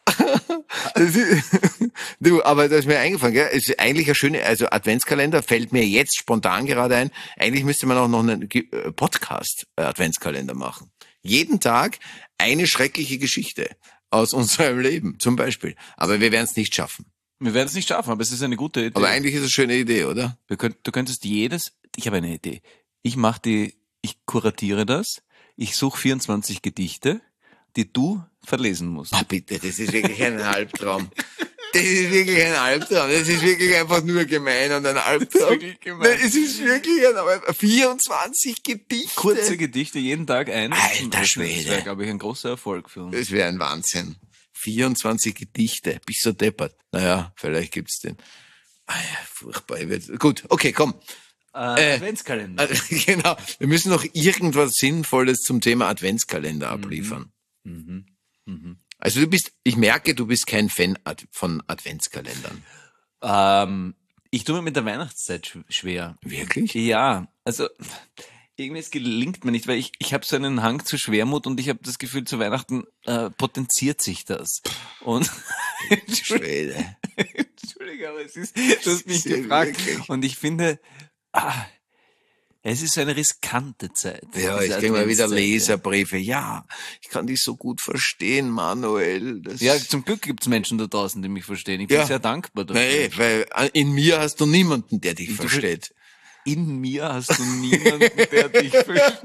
Aber das ist mir eingefallen, gell? Es ist eigentlich eine schöne, also Adventskalender fällt mir jetzt spontan gerade ein. Eigentlich müsste man auch noch einen Podcast-Adventskalender machen. Jeden Tag eine schreckliche Geschichte aus unserem Leben, zum Beispiel. Aber wir werden es nicht schaffen. Wir werden es nicht schaffen, aber es ist eine gute Idee. Aber eigentlich ist es eine schöne Idee, oder? Du könntest ich habe eine Idee. Ich kuratiere das, ich suche 24 Gedichte, die du verlesen musst. Ah, bitte, das ist wirklich ein Albtraum. Das ist wirklich ein Albtraum. Das ist wirklich einfach nur gemein und ein Albtraum. Das ist wirklich gemein. Nein, es ist wirklich ein Albtraum. 24 Gedichte. Kurze Gedichte, jeden Tag eine. Alter Schwede. Das wäre, glaube ich, ein großer Erfolg für uns. Das wäre ein Wahnsinn. 24 Gedichte. Bist so deppert. Naja, vielleicht gibt's den. Ah ja, furchtbar. Gut, okay, komm. Adventskalender. Genau. Wir müssen noch irgendwas Sinnvolles zum Thema Adventskalender abliefern. Also ich merke, du bist kein Fan von Adventskalendern. Ich tue mir mit der Weihnachtszeit schwer. Wirklich? Ja, also irgendwie es gelingt mir nicht, weil ich habe so einen Hang zu Schwermut und ich habe das Gefühl, zu Weihnachten potenziert sich das. Und Schwede. Entschuldige, aber du hast mich Ja, gefragt. wirklich. Und ich finde, es ist so eine riskante Zeit. Ja, diese ich kriege mal wieder Adventszeit, Leserbriefe. Ja, ich kann dich so gut verstehen, Manuel. Ja, zum Glück gibt's Menschen da draußen, die mich verstehen. Ich bin Ja. sehr dankbar dafür. Nee, weil in mir hast du niemanden, der dich versteht. In mir hast du niemanden, der dich versteht.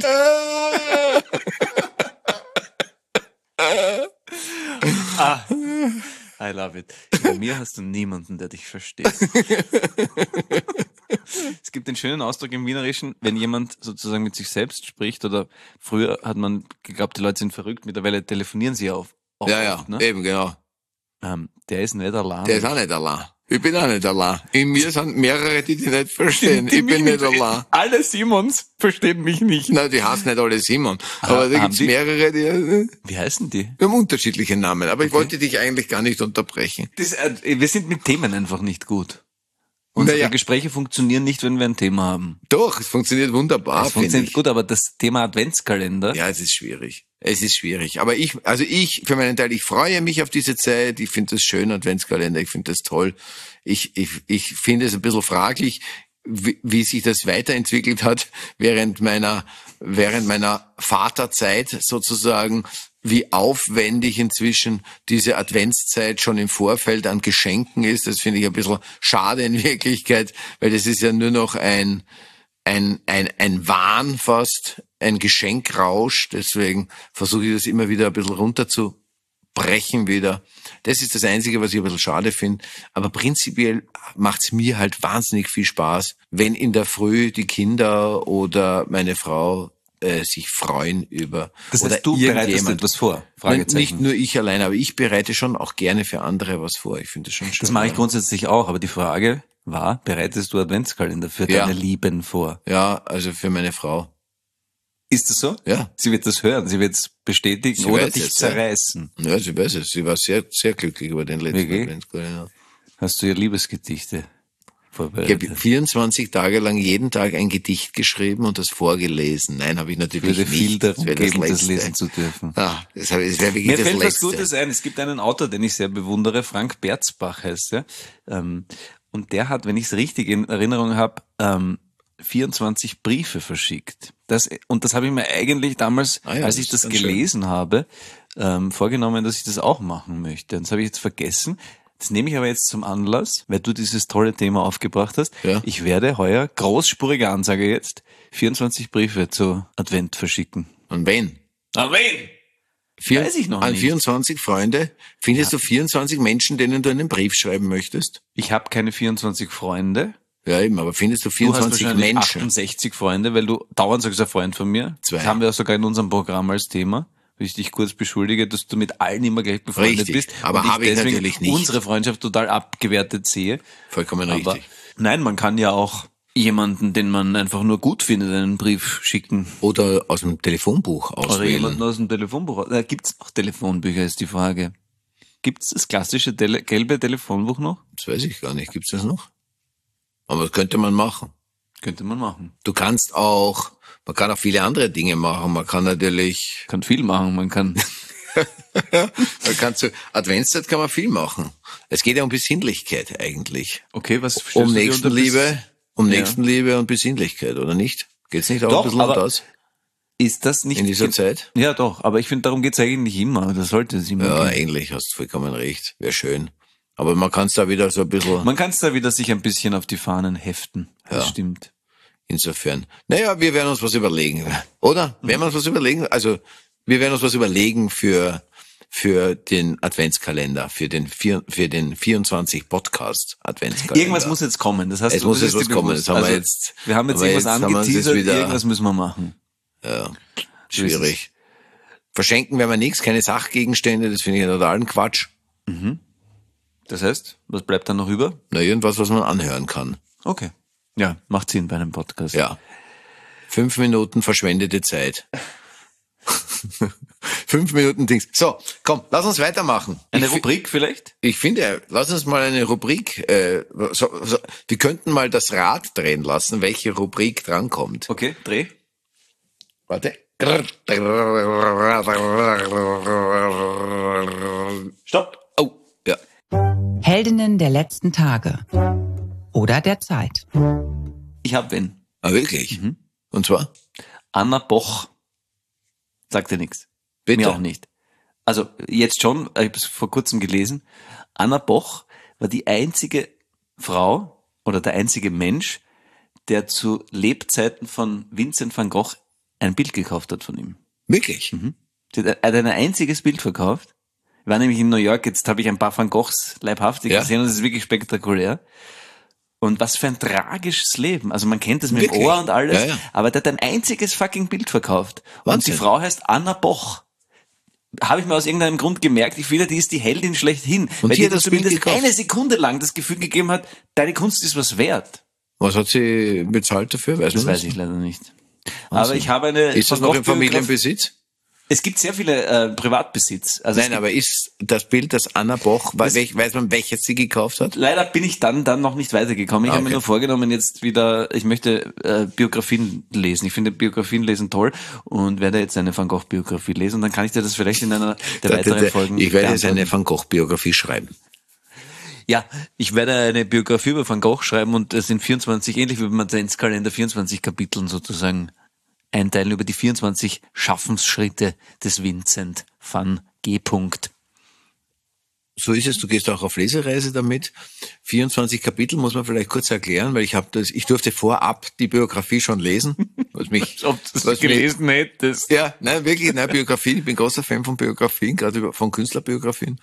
I love it. In mir hast du niemanden, der dich versteht. Es gibt den schönen Ausdruck im Wienerischen, wenn jemand sozusagen mit sich selbst spricht, oder früher hat man geglaubt, die Leute sind verrückt, mittlerweile telefonieren sie auf. Ja, oft, ne? eben, genau. Der ist nicht allein. Der ist auch nicht allein. Ich bin auch nicht allein. In mir sind mehrere, die dich nicht verstehen. Ich bin nicht allein. Alle Simons verstehen mich nicht. Nein, die heißen nicht alle Simon. Aber da haben gibt's die? mehrere, die Wie heißen die? haben unterschiedliche Namen. Aber ich wollte dich eigentlich gar nicht unterbrechen. Wir sind mit Themen einfach nicht gut. Unsere Naja. Gespräche funktionieren nicht, wenn wir ein Thema haben. Doch, es funktioniert wunderbar, Es finde funktioniert ich. gut, aber das Thema Adventskalender, Ja, es ist schwierig. Es ist schwierig. Aber für meinen Teil, ich freue mich auf diese Zeit. Ich finde das schön, Adventskalender. Ich finde das toll. Ich finde es ein bisschen fraglich, wie sich das weiterentwickelt hat während meiner Vaterzeit sozusagen, wie aufwendig inzwischen diese Adventszeit schon im Vorfeld an Geschenken ist. Das finde ich ein bisschen schade in Wirklichkeit, weil das ist ja nur noch ein Wahn fast, ein Geschenkrausch. Deswegen versuche ich das immer wieder ein bisschen runterzubrechen wieder. Das ist das Einzige, was ich ein bisschen schade finde. Aber prinzipiell macht's mir halt wahnsinnig viel Spaß, wenn in der Früh die Kinder oder meine Frau sich freuen über. Das heißt, oder du bereitest irgendjemand. etwas vor? Nein, nicht nur ich allein, aber ich bereite schon auch gerne für andere was vor. Ich finde das schon schön. Das mache ich grundsätzlich auch, aber die Frage war, bereitest du Adventskalender für deine Lieben vor? Ja, also für meine Frau. Ist das so? Ja. Sie wird das hören, sie wird es bestätigen Sie oder weiß dich es, ja. zerreißen. Ja, sie weiß es. Sie war sehr, sehr glücklich über den letzten Wirklich? Adventskalender. Hast du ihr Liebesgedichte Ich habe vorbereitet? 24 Tage lang jeden Tag ein Gedicht geschrieben und das vorgelesen. Nein, habe ich Ich natürlich würde nicht. viel darum wäre geben, das Letzte. lesen zu dürfen. Das wäre wirklich Mir das fällt was Letzte. Gutes ein. Es gibt einen Autor, den ich sehr bewundere, Frank Berzbach heißt er. Und der hat, wenn ich es richtig in Erinnerung habe, 24 Briefe verschickt. Das habe ich mir eigentlich damals, Ah ja, als das ich das ist ganz gelesen habe, vorgenommen, dass ich das auch machen möchte. Und das habe ich jetzt vergessen. Das nehme ich aber jetzt zum Anlass, weil du dieses tolle Thema aufgebracht hast. Ja. Ich werde heuer, großspurige Ansage jetzt, 24 Briefe zu Advent verschicken. Und wen? An wen? Weiß ich noch An nicht. 24 Freunde? Findest du 24 Menschen, denen du einen Brief schreiben möchtest? Ich habe keine 24 Freunde. Ja, eben, aber findest du Du hast 24 wahrscheinlich Menschen? 68 Freunde, weil du dauernd sagst, ein Freund von mir. Zwei. Das haben wir auch sogar in unserem Programm als Thema. Wenn ich dich kurz beschuldige, dass du mit allen immer gleich befreundet Richtig, bist. aber und habe ich deswegen natürlich nicht. unsere Freundschaft total abgewertet sehe. Vollkommen Aber richtig. nein, man kann ja auch jemanden, den man einfach nur gut findet, einen Brief schicken. Oder aus dem Telefonbuch Oder auswählen. jemanden aus dem Telefonbuch. Da gibt's auch Telefonbücher, ist die Frage. Gibt's das klassische gelbe Telefonbuch noch? Das weiß ich gar nicht. Gibt's das noch? Aber das könnte man machen. Könnte man machen. Man kann auch viele andere Dinge machen. Man kann natürlich, Kann viel machen, man kann... zur Adventszeit kann man viel machen. Es geht ja um Besinnlichkeit eigentlich. Okay, was verstehst Um du dir unter Nächstenliebe, Ja. Nächstenliebe und Besinnlichkeit, oder nicht? Geht's nicht auch Doch, ein bisschen um aber das Ist das nicht... in dieser Zeit? Ja, doch, aber ich finde, darum geht's eigentlich immer. Das sollte es immer Ja, gehen. ähnlich, hast vollkommen recht. Wäre schön. Aber man kann es da wieder so ein bisschen, Man kann es da wieder sich ein bisschen auf die Fahnen heften. Das Ja. stimmt. insofern. Naja, wir werden uns was überlegen, oder? Werden wir uns was überlegen? Also, wir werden uns was überlegen für den Adventskalender, für den 24 Podcast Adventskalender. Irgendwas muss jetzt kommen. Das heißt, Es muss das jetzt ist was dir kommen. bewusst. Das haben wir Also, jetzt. Wir haben jetzt aber irgendwas haben wir uns angeteasert, jetzt wieder- irgendwas müssen wir machen. Ja, schwierig. Verschenken werden wir nichts, keine Sachgegenstände, das finde ich totalen Quatsch. Das heißt, was bleibt dann noch über? Na, irgendwas, was man anhören kann. Okay. Ja, macht Sinn bei einem Podcast. Ja. 5 Minuten verschwendete Zeit. 5 Minuten Dings. So, komm, lass uns weitermachen. Eine Rubrik vielleicht? Ich finde, lass uns mal eine Rubrik, wir könnten mal das Rad drehen lassen, welche Rubrik drankommt. Okay, dreh. Warte. Stopp. Oh, ja. Heldinnen der letzten Tage oder der Zeit. Ich hab wen. Ah, wirklich? Und zwar? Anna Boch. Sagt dir nichts. Bitte. Mir auch nicht. Also jetzt schon, ich habe es vor kurzem gelesen. Anna Boch war die einzige Frau oder der einzige Mensch, der zu Lebzeiten von Vincent van Gogh ein Bild gekauft hat von ihm. Wirklich? Sie hat ein einziges Bild verkauft. Ich war nämlich in New York, jetzt habe ich ein paar Van Goghs leibhaftig Ja. gesehen und es ist wirklich spektakulär. Und was für ein tragisches Leben. Also man kennt das mit Wirklich? dem Ohr und alles, Ja, ja. aber der hat ein einziges fucking Bild verkauft. Und Wahnsinn. die Frau heißt Anna Boch. Habe ich mir aus irgendeinem Grund gemerkt, ich finde, die ist die Heldin schlechthin. Und weil die die hat hat das Bild zumindest gekauft? eine Sekunde lang das Gefühl gegeben hat, deine Kunst ist was wert. Was hat sie bezahlt dafür? Weiß Das man weiß ich leider nicht. Aber ich habe eine Ist das Van noch im Gogh-Biografie- Familienbesitz? Es gibt sehr viele Privatbesitz. Also Nein, aber ist das Bild, das Anna Boch, weiß man, welches sie gekauft hat? leider bin ich dann noch nicht weitergekommen. Ich habe mir nur vorgenommen, jetzt wieder, ich möchte Biografien lesen. Ich finde Biografien lesen toll und werde jetzt eine Van Gogh-Biografie lesen und dann kann ich dir das vielleicht in einer der weiteren Folgen Ich werde jetzt beantworten. eine Van Gogh-Biografie schreiben. Ja, ich werde eine Biografie über Van Gogh schreiben und es sind 24, ähnlich wie beim Adventskalender, 24 Kapiteln sozusagen einteilen über die 24 Schaffensschritte des Vincent van G. So ist es, du gehst auch auf Lesereise damit. 24 Kapitel muss man vielleicht kurz erklären, weil ich durfte vorab die Biografie schon lesen. Was mich, Ob du das gelesen hättest. Ja, nein, wirklich, nein, Biografien. Ich bin großer Fan von Biografien, gerade von Künstlerbiografien.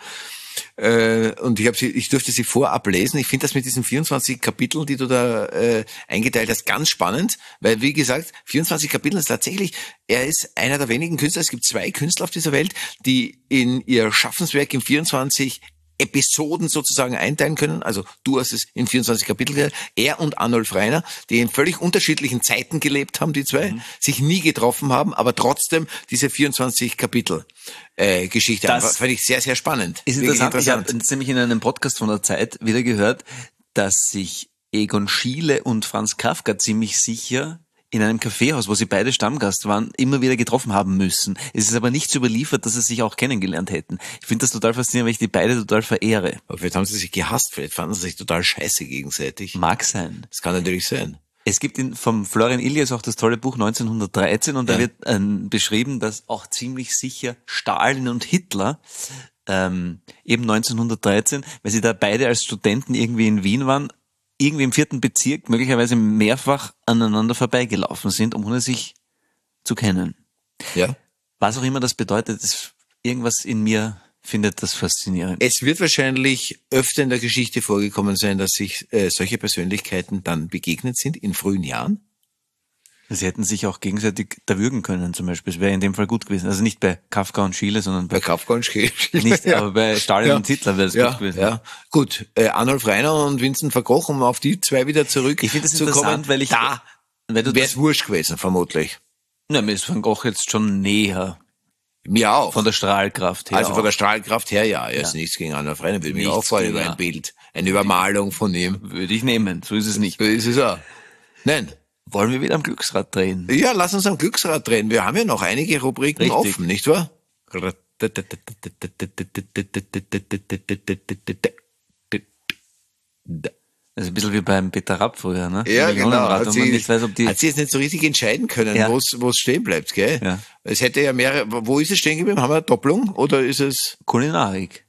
Und ich durfte sie vorab lesen. Ich finde das mit diesen 24 Kapiteln, die du da eingeteilt hast, ganz spannend, weil, wie gesagt, 24 Kapitel ist tatsächlich, er ist einer der wenigen Künstler, es gibt 2 Künstler auf dieser Welt, die in ihr Schaffenswerk in 24 Episoden sozusagen einteilen können. Also du hast es in 24 Kapitel geteilt. Er und Arnulf Reiner, die in völlig unterschiedlichen Zeiten gelebt haben, die zwei, sich nie getroffen haben, aber trotzdem diese 24 Kapitel Geschichte. Das fand ich sehr, sehr spannend. Ist interessant. Ich habe nämlich in einem Podcast von der Zeit wieder gehört, dass sich Egon Schiele und Franz Kafka ziemlich sicher in einem Kaffeehaus, wo sie beide Stammgast waren, immer wieder getroffen haben müssen. Es ist aber nichts überliefert, dass sie sich auch kennengelernt hätten. Ich finde das total faszinierend, weil ich die beide total verehre. Aber vielleicht haben sie sich gehasst, vielleicht fanden sie sich total scheiße gegenseitig. Mag sein. Das kann natürlich sein. Es gibt vom Florian Illies auch das tolle Buch 1913 und da wird beschrieben, dass auch ziemlich sicher Stalin und Hitler eben 1913, weil sie da beide als Studenten irgendwie in Wien waren, irgendwie im 4. Bezirk möglicherweise mehrfach aneinander vorbeigelaufen sind, ohne sich zu kennen. Ja. Was auch immer das bedeutet, ist irgendwas in mir findet das faszinierend. Es wird wahrscheinlich öfter in der Geschichte vorgekommen sein, dass sich solche Persönlichkeiten dann begegnet sind in frühen Jahren. Sie hätten sich auch gegenseitig erwürgen können zum Beispiel. Das wäre in dem Fall gut gewesen. Also nicht bei Kafka und Schiele, sondern bei Kafka und Schiele. Nicht, aber bei Stalin und Hitler wäre es gut gewesen. Ja, gut. Arnulf Reiner und Vincent van Gogh, um auf die zwei wieder zurück ich finde das zu interessant, kommen, weil wäre es wurscht gewesen, vermutlich. Na, mir ist Van Gogh jetzt schon näher. Mir auch. Von der Strahlkraft her. Also von der Strahlkraft her, ja. Er ist nichts gegen Arnulf Reiner, würde mich auch freuen über ein Bild. Eine Übermalung von ihm. Würde ich nehmen, so ist es nicht. So ist es auch. Nein. Wollen wir wieder am Glücksrad drehen? Ja, lass uns am Glücksrad drehen. Wir haben ja noch einige Rubriken offen, nicht wahr? Das ist ein bisschen wie beim Peter Rapp früher, ne? Ja, genau. Hat sie jetzt nicht so richtig entscheiden können, wo es stehen bleibt, gell? Ja. Es hätte ja mehrere, wo ist es stehen geblieben? Haben wir eine Doppelung oder ist es? Kulinarik.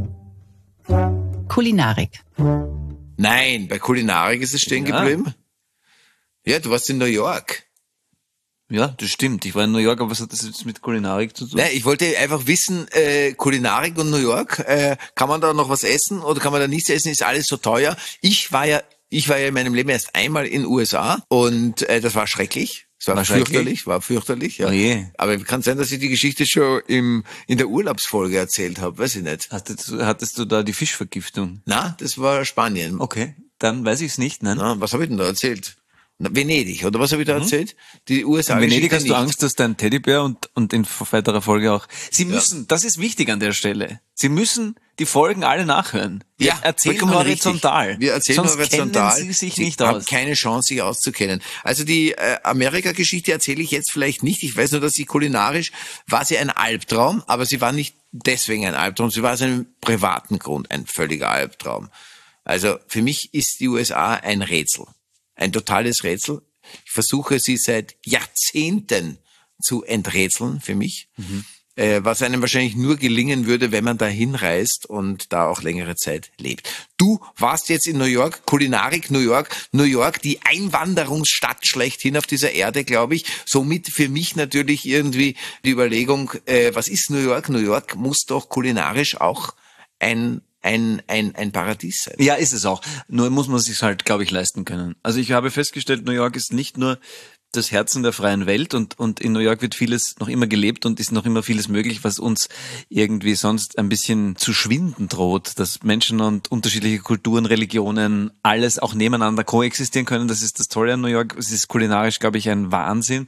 Kulinarik. Nein, bei Kulinarik ist es stehen geblieben. Ja, du warst in New York. Ja, das stimmt. Ich war in New York, aber was hat das jetzt mit Kulinarik zu tun? Nein, ich wollte einfach wissen, Kulinarik und New York, kann man da noch was essen oder kann man da nichts essen? Ist alles so teuer? Ich war ja in meinem Leben erst einmal in den USA und das war schrecklich. Es war fürchterlich, ja. Oh je. Aber kann sein, dass ich die Geschichte schon in der Urlaubsfolge erzählt habe, weiß ich nicht. Hattest du da die Fischvergiftung? Na, das war Spanien. Okay, dann weiß ich es nicht, nein. Na, was habe ich denn da erzählt? Venedig, oder was habe ich da erzählt? Die USA. In Venedig hast du Angst, dass dein Teddybär und in weiterer Folge auch. Sie müssen, das ist wichtig an der Stelle. Sie müssen die Folgen alle nachhören. Wir erzählen horizontal. Richtig. Wir erzählen sonst horizontal. Kennen Sie sich nicht haben aus. Keine Chance, sich auszukennen. Also die Amerika-Geschichte erzähle ich jetzt vielleicht nicht. Ich weiß nur, dass sie kulinarisch war sie ein Albtraum, aber sie war nicht deswegen ein Albtraum. Sie war aus einem privaten Grund ein völliger Albtraum. Also für mich ist die USA ein Rätsel. Ein totales Rätsel. Ich versuche sie seit Jahrzehnten zu enträtseln für mich, was einem wahrscheinlich nur gelingen würde, wenn man da hinreist und da auch längere Zeit lebt. Du warst jetzt in New York, Kulinarik New York, die Einwanderungsstadt schlechthin auf dieser Erde, glaube ich. Somit für mich natürlich irgendwie die Überlegung, was ist New York? New York muss doch kulinarisch auch ein Paradies sein. Ja, ist es auch. Nur muss man es sich halt, glaube ich, leisten können. Also ich habe festgestellt, New York ist nicht nur das Herzen der freien Welt und in New York wird vieles noch immer gelebt und ist noch immer vieles möglich, was uns irgendwie sonst ein bisschen zu schwinden droht, dass Menschen und unterschiedliche Kulturen, Religionen, alles auch nebeneinander koexistieren können. Das ist das Tolle an New York. Es ist kulinarisch, glaube ich, ein Wahnsinn.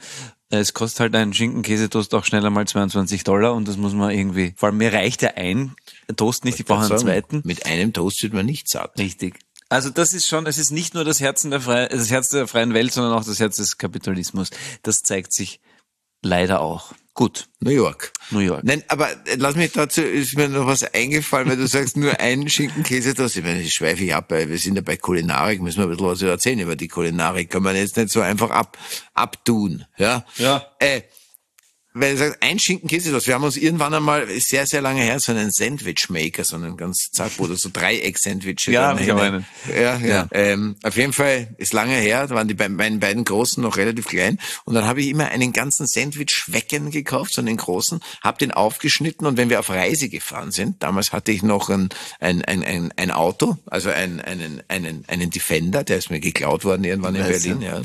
Es kostet halt ein Schinken-Käsetoast auch schneller mal $22 und das muss man irgendwie, vor allem mir reicht ja ein Toast nicht, ich brauche einen zweiten. Mit einem Toast wird man nicht satt. Richtig. Also das ist schon, es ist nicht nur das Herz der freien Welt, sondern auch das Herz des Kapitalismus. Das zeigt sich leider auch. Gut. New York. Nein, aber lass mich dazu, ist mir noch was eingefallen, weil du sagst, nur ein Schinkenkäsetoast. Ich meine, das schweife ich ab, weil wir sind ja bei Kulinarik, müssen wir ein bisschen was erzählen über die Kulinarik. Kann man jetzt nicht so einfach abtun, ja? Ja. Weil du sagst, ein Schinkenkäsetoast. Wir haben uns irgendwann einmal, ist sehr, sehr lange her, so einen Sandwich-Maker, so einen ganz zack, wo du so Dreieck-Sandwiches. Ja, hab ich auch einen. Ja. Auf jeden Fall ist lange her, da waren meine beiden Großen noch relativ klein. Und dann habe ich immer einen ganzen Sandwich-Wecken gekauft, so einen großen, habe den aufgeschnitten und wenn wir auf Reise gefahren sind, damals hatte ich noch ein Auto, also einen Defender, der ist mir geklaut worden irgendwann in Berlin, ja.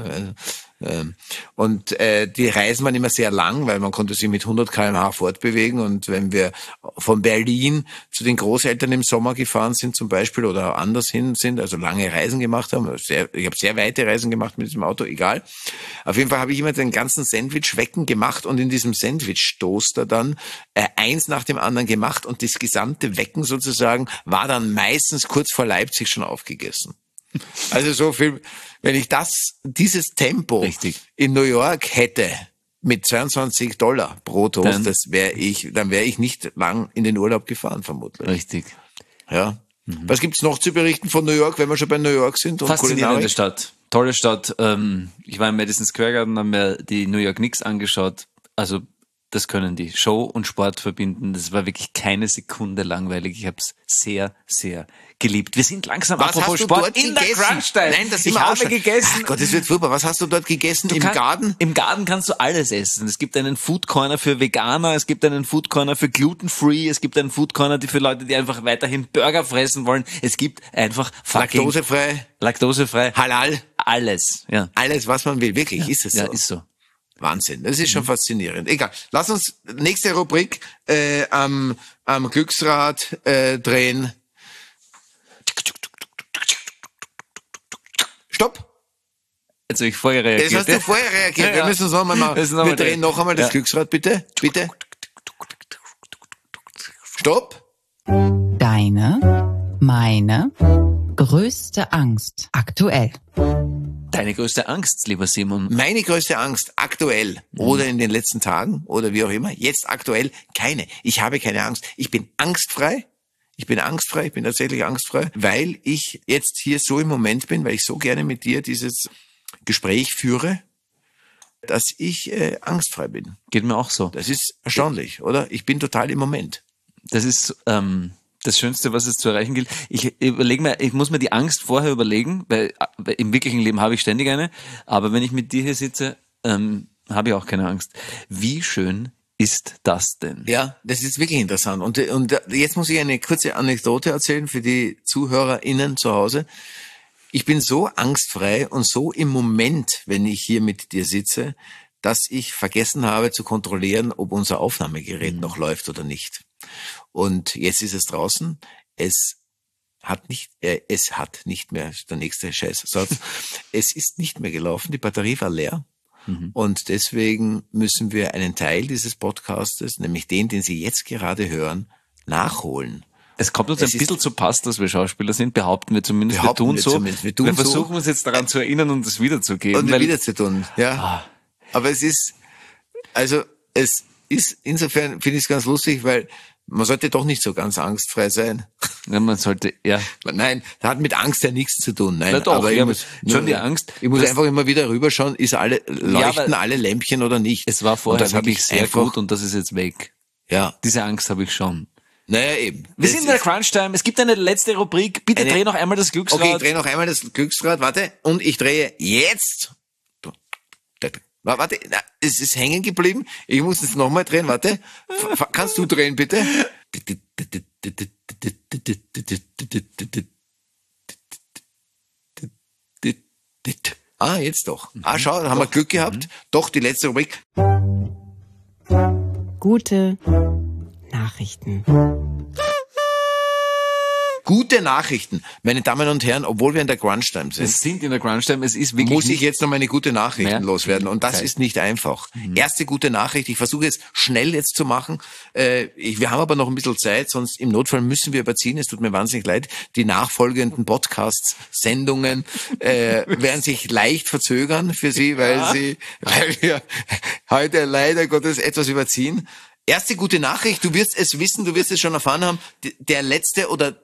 Und die Reisen waren immer sehr lang, weil man konnte sich mit 100 km/h fortbewegen. Und wenn wir von Berlin zu den Großeltern im Sommer gefahren sind zum Beispiel oder anders hin sind, also lange Reisen gemacht haben, ich habe sehr weite Reisen gemacht mit diesem Auto, egal. Auf jeden Fall habe ich immer den ganzen Sandwich-Wecken gemacht und in diesem Sandwich-Toaster dann eins nach dem anderen gemacht und das gesamte Wecken sozusagen war dann meistens kurz vor Leipzig schon aufgegessen. Also so viel, wenn ich dieses Tempo Richtig. in New York hätte mit $22 pro Toast, Dann dann wäre ich nicht lang in den Urlaub gefahren, vermutlich. Richtig. Ja. Was gibt's noch zu berichten von New York, wenn wir schon bei New York sind? Und Faszinierende Kulinarik? Stadt. Tolle Stadt. Ich war im Madison Square Garden, haben mir die New York Knicks angeschaut. Also das können die. Show und Sport verbinden. Das war wirklich keine Sekunde langweilig. Ich habe es sehr, sehr geliebt. Wir sind langsam, Was apropos hast du Sport, dort in gegessen? der Crunch-Time. Nein, das sind ich wir auch habe schon. gegessen. Ach Gott, das wird furchtbar. Was hast du dort gegessen? Im Garten? Im Garten kannst du alles essen. Es gibt einen Food Corner für Veganer, es gibt einen Food Corner für Gluten-Free, es gibt einen Food Corner für Leute, die einfach weiterhin Burger fressen wollen. Es gibt einfach fucking Laktosefrei, Halal, alles. Ja. alles, was man will. Wirklich, ist es so. Ja, ist so. Wahnsinn, das ist schon faszinierend. Egal, lass uns nächste Rubrik am Glücksrad drehen. Stopp! Jetzt habe ich vorher reagiert. Das hast du vorher reagiert. Ja, Wir müssen es nochmal machen. Wir drehen noch einmal das Glücksrad, bitte. Bitte. Stopp! Deine, meine größte Angst aktuell. Deine größte Angst, lieber Simon? Meine größte Angst aktuell oder in den letzten Tagen oder wie auch immer, jetzt aktuell keine. Ich habe keine Angst. Ich bin angstfrei. Ich bin tatsächlich angstfrei, weil ich jetzt hier so im Moment bin, weil ich so gerne mit dir dieses Gespräch führe, dass ich angstfrei bin. Geht mir auch so. Das ist erstaunlich, oder? Ich bin total im Moment. Das ist das Schönste, was es zu erreichen gilt. Ich muss mir die Angst vorher überlegen, weil im wirklichen Leben habe ich ständig eine, aber wenn ich mit dir hier sitze, habe ich auch keine Angst. Wie schön ist das denn? Ja, das ist wirklich interessant. Und jetzt muss ich eine kurze Anekdote erzählen für die ZuhörerInnen zu Hause. Ich bin so angstfrei und so im Moment, wenn ich hier mit dir sitze, dass ich vergessen habe zu kontrollieren, ob unser Aufnahmegerät noch läuft oder nicht. Und jetzt ist es draußen. Es hat nicht mehr, der nächste Scheißsatz. Es ist nicht mehr gelaufen. Die Batterie war leer. Und deswegen müssen wir einen Teil dieses Podcastes, nämlich den Sie jetzt gerade hören, nachholen. Es kommt uns ein bisschen zu Pass, dass wir Schauspieler sind, behaupten wir zumindest. Wir versuchen uns jetzt daran zu erinnern und es wiederzugeben. Und wieder zu tun, ja. Aber insofern finde ich es ganz lustig, weil man sollte doch nicht so ganz angstfrei sein. Ja, man sollte, ja. Nein, das hat mit Angst ja nichts zu tun. Nein, Na doch, aber schon die Angst. Ich muss einfach immer wieder rüberschauen, leuchten alle Lämpchen oder nicht. Es war vorher wirklich sehr einfach gut und das ist jetzt weg. Ja. Diese Angst habe ich schon. Naja, eben. Wir sind in der Crunch-Time. Es gibt eine letzte Rubrik. Bitte dreh noch einmal das Glücksrad. Okay, ich drehe noch einmal das Glücksrad, warte. Und ich drehe jetzt. Warte, es ist hängen geblieben. Ich muss es nochmal drehen, warte. Kannst du drehen, bitte? Ah, jetzt doch. Ah, schau, da haben wir Glück gehabt. Doch, die letzte Rubrik. Gute Nachrichten. Gute Nachrichten, meine Damen und Herren, obwohl wir in der Grunge-Time sind. Es sind in der Grunge-Time, es ist wirklich Muss ich nicht, jetzt noch meine gute Nachrichten Ja. loswerden. Und das Geil. ist nicht einfach. Erste gute Nachricht, ich versuche es schnell jetzt zu machen. Wir haben aber noch ein bisschen Zeit, sonst im Notfall müssen wir überziehen. Es tut mir wahnsinnig leid. Die nachfolgenden Podcasts, Sendungen werden sich leicht verzögern für Sie, weil wir heute leider Gottes etwas überziehen. Erste gute Nachricht, du wirst es wissen, du wirst es schon erfahren haben, der letzte oder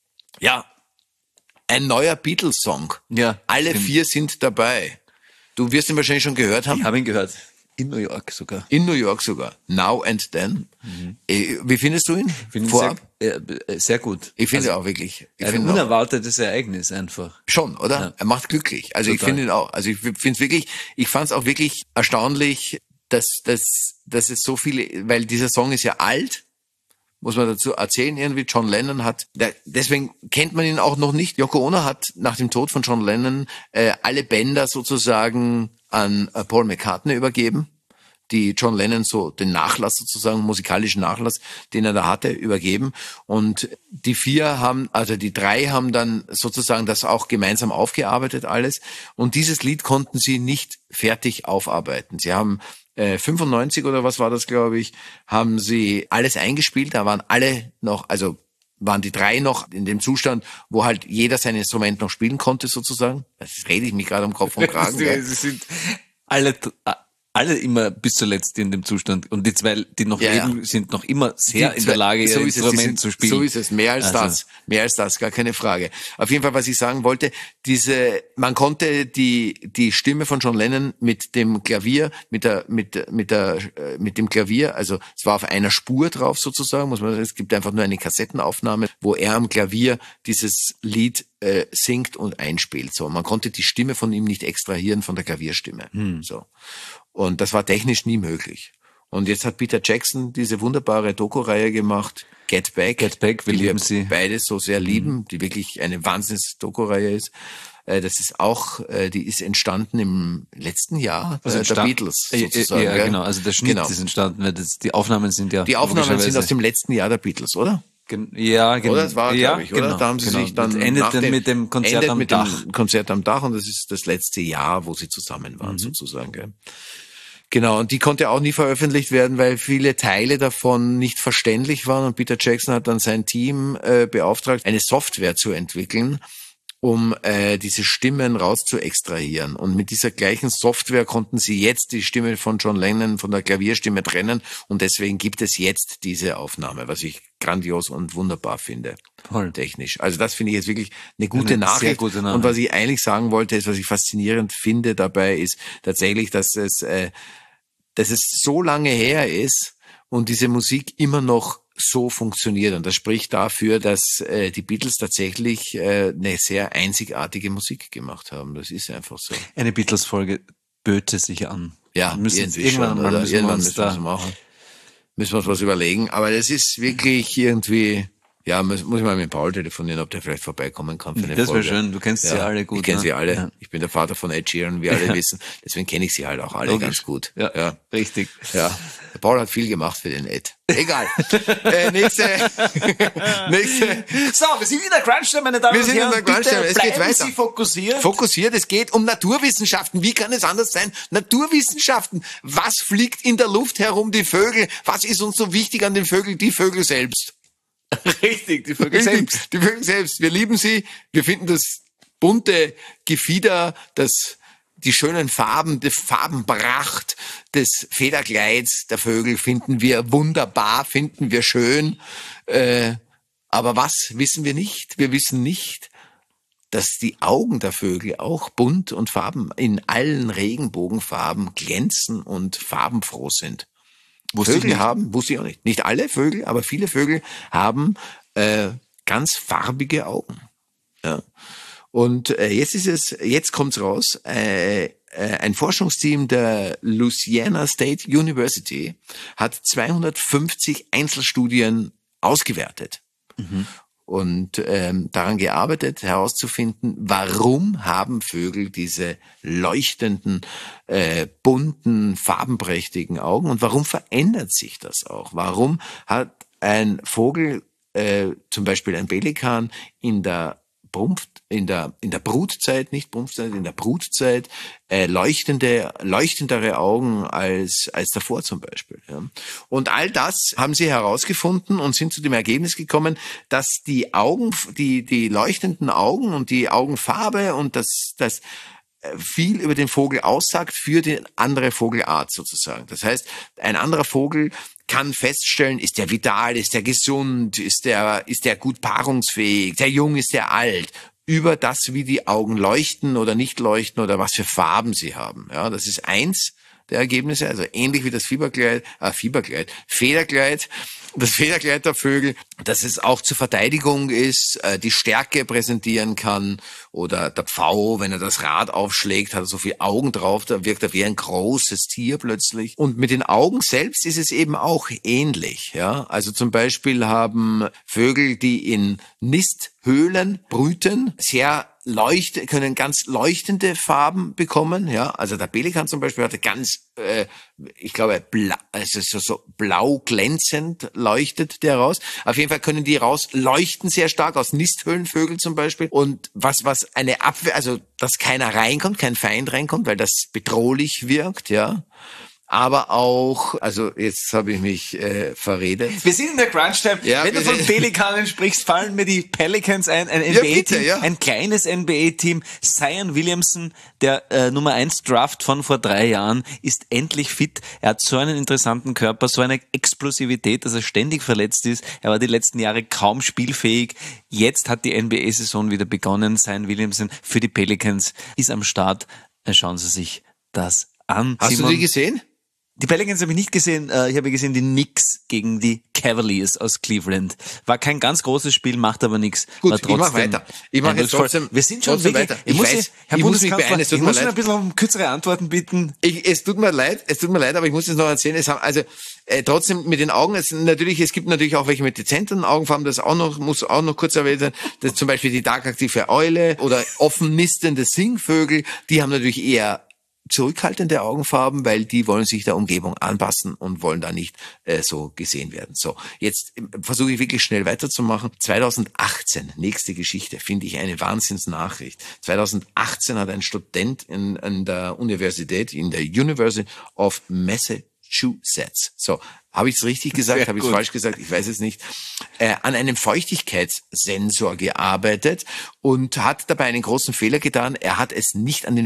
ein neuer Beatles-Song. Ja, Alle stimmt. 4 sind dabei. Du wirst ihn wahrscheinlich schon gehört haben. Ich habe ihn gehört. In New York sogar. In New York sogar. Now and Then. Wie findest du ihn? Finde Vorab? sehr gut. Ich finde auch wirklich. Ich Ein finde auch, unerwartetes Ereignis einfach. schon, oder? Ja. Er macht glücklich. Also ich Total. finde ihn auch. Also ich finde es wirklich, ich fand es auch wirklich erstaunlich, dass es so viele, weil dieser Song ist ja alt, muss man dazu erzählen, irgendwie John Lennon deswegen kennt man ihn auch noch nicht. Yoko Ono hat nach dem Tod von John Lennon alle Bänder sozusagen an Paul McCartney übergeben, die John Lennon so den Nachlass sozusagen, musikalischen Nachlass, den er da hatte, übergeben. Und die 3 haben dann sozusagen das auch gemeinsam aufgearbeitet alles. Und dieses Lied konnten sie nicht fertig aufarbeiten. Sie haben 95 oder was war das, glaube ich, haben sie alles eingespielt. Da waren alle noch, also waren die 3 noch in dem Zustand, wo halt jeder sein Instrument noch spielen konnte sozusagen. Das rede ich mich gerade am Kopf und Kragen. Gell? Sie sind alle immer bis zuletzt in dem Zustand. Und die 2, die noch Ja, leben, sind noch immer sehr in der Lage, ihr Instrument zu spielen. So ist es, mehr als Also. das, gar keine Frage. Auf jeden Fall, was ich sagen wollte, man konnte die Stimme von John Lennon mit dem Klavier, mit dem Klavier, also es war auf einer Spur drauf sozusagen, muss man sagen, es gibt einfach nur eine Kassettenaufnahme, wo er am Klavier dieses Lied singt und einspielt. So, man konnte die Stimme von ihm nicht extrahieren von der Klavierstimme. So. Und das war technisch nie möglich. Und jetzt hat Peter Jackson diese wunderbare Doku-Reihe gemacht, Get Back. Get Back, wir die lieben sie. beide so sehr lieben, die wirklich eine Wahnsinns-Doku-Reihe ist. Das ist auch, die ist entstanden im letzten Jahr der Beatles sozusagen. Ja, gell? genau. Also der Schnitt ist entstanden, weil die Aufnahmen sind ja Die Aufnahmen sind logischerweise- aus dem letzten Jahr der Beatles, oder? Ja, genau. Oder? Das war, ja, glaube ich, oder? Genau, Da haben sie genau. sich dann Das endet nach dann mit dem Konzert endet am mit Dach. dem Konzert am Dach und das ist das letzte Jahr, wo sie zusammen waren, sozusagen. Gell? Genau, und die konnte auch nie veröffentlicht werden, weil viele Teile davon nicht verständlich waren und Peter Jackson hat dann sein Team beauftragt, eine Software zu entwickeln, um diese Stimmen rauszuextrahieren. Und mit dieser gleichen Software konnten sie jetzt die Stimme von John Lennon von der Klavierstimme trennen und deswegen gibt es jetzt diese Aufnahme, was ich grandios und wunderbar finde. Toll. Technisch. Also das finde ich jetzt wirklich eine gute Eine sehr Nachricht. gute Nachricht. Und was ich eigentlich sagen wollte, ist, was ich faszinierend finde dabei, ist tatsächlich, dass es so lange her ist und diese Musik immer noch so funktioniert. Und das spricht dafür, dass die Beatles tatsächlich eine sehr einzigartige Musik gemacht haben. Das ist einfach so. Eine Beatles-Folge böte sich an. Ja, Irgendwann schon, mal oder? müssen wir Irgendwann uns müssen wir da es machen. Müssen wir uns was überlegen. Aber das ist wirklich irgendwie, ja, muss ich mal mit Paul telefonieren, ob der vielleicht vorbeikommen kann für eine Das wäre Folge. schön, du kennst sie alle gut. Ich kenne ne? sie alle. Ja. Ich bin der Vater von Ed Sheeran, wie alle wissen. Deswegen kenne ich sie halt auch alle Logisch. ganz gut. Ja, richtig. Ja, der Paul hat viel gemacht für den Ed. Egal. nächste. So, wir sind in der Crunch-Time, meine Damen Wir und sind in Herren. der Crunch-Time. Bitte Es geht bleiben weiter. Sie fokussiert. Fokussiert, es geht um Naturwissenschaften. Wie kann es anders sein? Naturwissenschaften. Was fliegt in der Luft herum, die Vögel? Was ist uns so wichtig an den Vögeln? Die Vögel selbst. Richtig, die Vögel selbst. Die Vögel selbst. Wir lieben sie. Wir finden das bunte Gefieder, die schönen Farben, die Farbenpracht des Federkleids der Vögel finden wir wunderbar, finden wir schön. Aber was wissen wir nicht? Wir wissen nicht, dass die Augen der Vögel auch bunt und Farben in allen Regenbogenfarben glänzen und farbenfroh sind. Vögel haben, wusste ich auch nicht. Nicht alle Vögel, aber viele Vögel haben ganz farbige Augen. Ja. Und jetzt kommt's raus. Ein Forschungsteam der Louisiana State University hat 250 Einzelstudien ausgewertet und daran gearbeitet, herauszufinden, warum haben Vögel diese leuchtenden, bunten, farbenprächtigen Augen und warum verändert sich das auch? Warum hat ein Vogel zum Beispiel ein Pelikan in der Brutzeit, nicht Brumpfzeit, in der Brutzeit leuchtendere Augen als davor zum Beispiel. Ja. Und all das haben sie herausgefunden und sind zu dem Ergebnis gekommen, dass die Augen, die leuchtenden Augen und die Augenfarbe und das viel über den Vogel aussagt für die andere Vogelart sozusagen. Das heißt, ein anderer Vogel kann feststellen, ist der vital, ist der gesund, ist der gut paarungsfähig, ist der jung, ist der alt, über das, wie die Augen leuchten oder nicht leuchten oder was für Farben sie haben. Ja, das ist eins der Ergebnisse, also ähnlich wie das Federkleid, das Federkleid der Vögel, dass es auch zur Verteidigung ist, die Stärke präsentieren kann, oder der Pfau, wenn er das Rad aufschlägt, hat er so viele Augen drauf, da wirkt er wie ein großes Tier plötzlich. Und mit den Augen selbst ist es eben auch ähnlich, ja. Also zum Beispiel haben Vögel, die in Nisthöhlen brüten, können ganz leuchtende Farben bekommen, ja. Also der Pelikan zum Beispiel hatte ganz, ich glaube, so blau glänzend leuchtet der raus. Auf jeden Fall können die leuchten sehr stark aus Nisthöhlenvögel zum Beispiel. Und was eine Abwehr, also dass keiner reinkommt, kein Feind reinkommt, weil das bedrohlich wirkt, ja. Aber auch, also jetzt habe ich mich verredet. Wir sind in der Crunch-Time. Ja, wenn du von Pelikanen sprichst, fallen mir die Pelicans ein NBA-Team, ja. Ein kleines NBA-Team. Zion Williamson, der Nummer 1 Draft von vor 3 Jahren, ist endlich fit. Er hat so einen interessanten Körper, so eine Explosivität, dass er ständig verletzt ist. Er war die letzten Jahre kaum spielfähig. Jetzt hat die NBA-Saison wieder begonnen. Zion Williamson für die Pelicans ist am Start. Schauen Sie sich das an. Hast du die gesehen? Die Pelicans habe ich nicht gesehen. Ich habe gesehen die Knicks gegen die Cavaliers aus Cleveland. War kein ganz großes Spiel, macht aber nichts. Gut, war ich mache weiter. Ich mache jetzt trotzdem. Wir sind schon trotzdem wirklich, weiter. Ich muss mich beeilen. Es tut mir leid. ein bisschen um kürzere Antworten bitten. Es tut mir leid, aber ich muss es noch erzählen. Trotzdem mit den Augen, es gibt natürlich auch welche mit dezenten Augenfarben, muss auch noch kurz erwähnt werden. Das ist zum Beispiel die tagaktive Eule oder offen nistende Singvögel, die haben natürlich eher zurückhaltende Augenfarben, weil die wollen sich der Umgebung anpassen und wollen da nicht so gesehen werden. So, jetzt versuche ich wirklich schnell weiterzumachen. 2018, nächste Geschichte, finde ich eine Wahnsinnsnachricht. 2018 hat ein Student in der Universität, in der University of Massachusetts, so, habe ich es richtig gesagt, habe ich es falsch gesagt, ich weiß es nicht, an einem Feuchtigkeitssensor gearbeitet und hat dabei einen großen Fehler getan. Er hat es nicht an den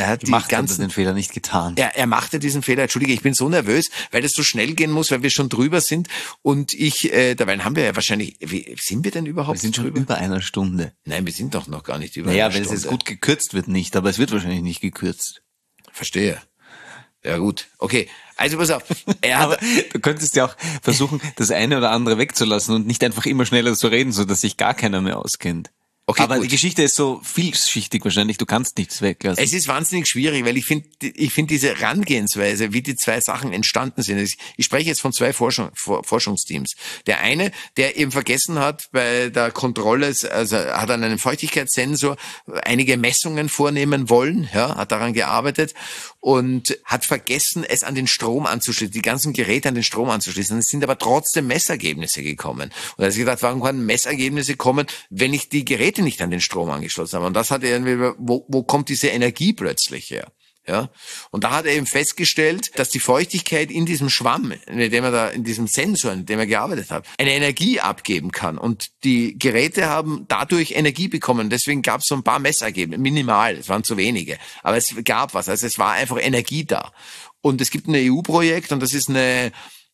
den Fehler nicht getan. Er machte diesen Fehler. Entschuldige, ich bin so nervös, weil das so schnell gehen muss, weil wir schon drüber sind. Und dabei haben wir ja wahrscheinlich, sind wir denn überhaupt Wir sind schon über einer Stunde. Nein, wir sind doch noch gar nicht über einer Stunde. Naja, wenn es jetzt gut gekürzt wird, nicht, aber es wird wahrscheinlich nicht gekürzt. Verstehe. Ja gut, okay. Also pass auf. Aber du könntest ja auch versuchen, das eine oder andere wegzulassen und nicht einfach immer schneller zu reden, so dass sich gar keiner mehr auskennt. Okay, aber gut. Die Geschichte ist so vielschichtig wahrscheinlich, du kannst nichts weglassen. Es ist wahnsinnig schwierig, weil ich finde diese Herangehensweise, wie die zwei Sachen entstanden sind. Ich spreche jetzt von zwei Forschungsteams. Der eine, der eben vergessen hat bei der Kontrolle, also hat an einem Feuchtigkeitssensor einige Messungen vornehmen wollen, ja, hat daran gearbeitet und hat vergessen, es an den Strom anzuschließen, die ganzen Geräte an den Strom anzuschließen. Es sind aber trotzdem Messergebnisse gekommen. Und er hat sich gedacht, warum können Messergebnisse kommen, wenn ich die Geräte nicht an den Strom angeschlossen habe? Und das hat er irgendwie, wo kommt diese Energie plötzlich her? Ja. Und da hat er eben festgestellt, dass die Feuchtigkeit in diesem Schwamm, in diesem Sensor, in dem er gearbeitet hat, eine Energie abgeben kann. Und die Geräte haben dadurch Energie bekommen. Deswegen gab es so ein paar Messergebnisse, minimal, es waren zu wenige. Aber es gab was, also es war einfach Energie da. Und es gibt ein EU-Projekt und das ist eine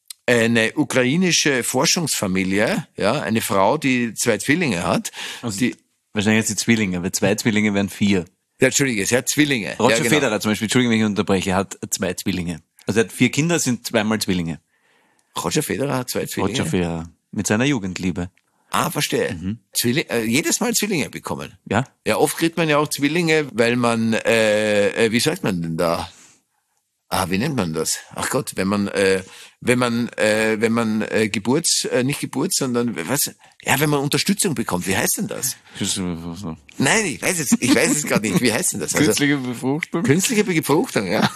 ukrainische Forschungsfamilie, ja, eine Frau, die 2 Zwillinge hat. Also wahrscheinlich jetzt die Zwillinge, weil 2 Zwillinge wären 4. Ja, Entschuldige, sie hat Zwillinge. Roger ja, genau. Federer zum Beispiel, Entschuldigung, wenn ich unterbreche, hat 2 Zwillinge. Also er hat 4 Kinder, sind 2-mal Zwillinge. Roger Federer hat 2 Zwillinge? Roger Federer, mit seiner Jugendliebe. Ah, verstehe. Mhm. Jedes Mal Zwillinge bekommen. Ja. Ja, oft kriegt man ja auch Zwillinge, weil man, wie sagt man denn da? Wie nennt man das? Ach Gott, wenn man wenn man Unterstützung bekommt, wie heißt denn das? Nein, ich weiß es gerade nicht. Wie heißt denn das? Also, Künstliche Befruchtung? Künstliche Befruchtung, ja.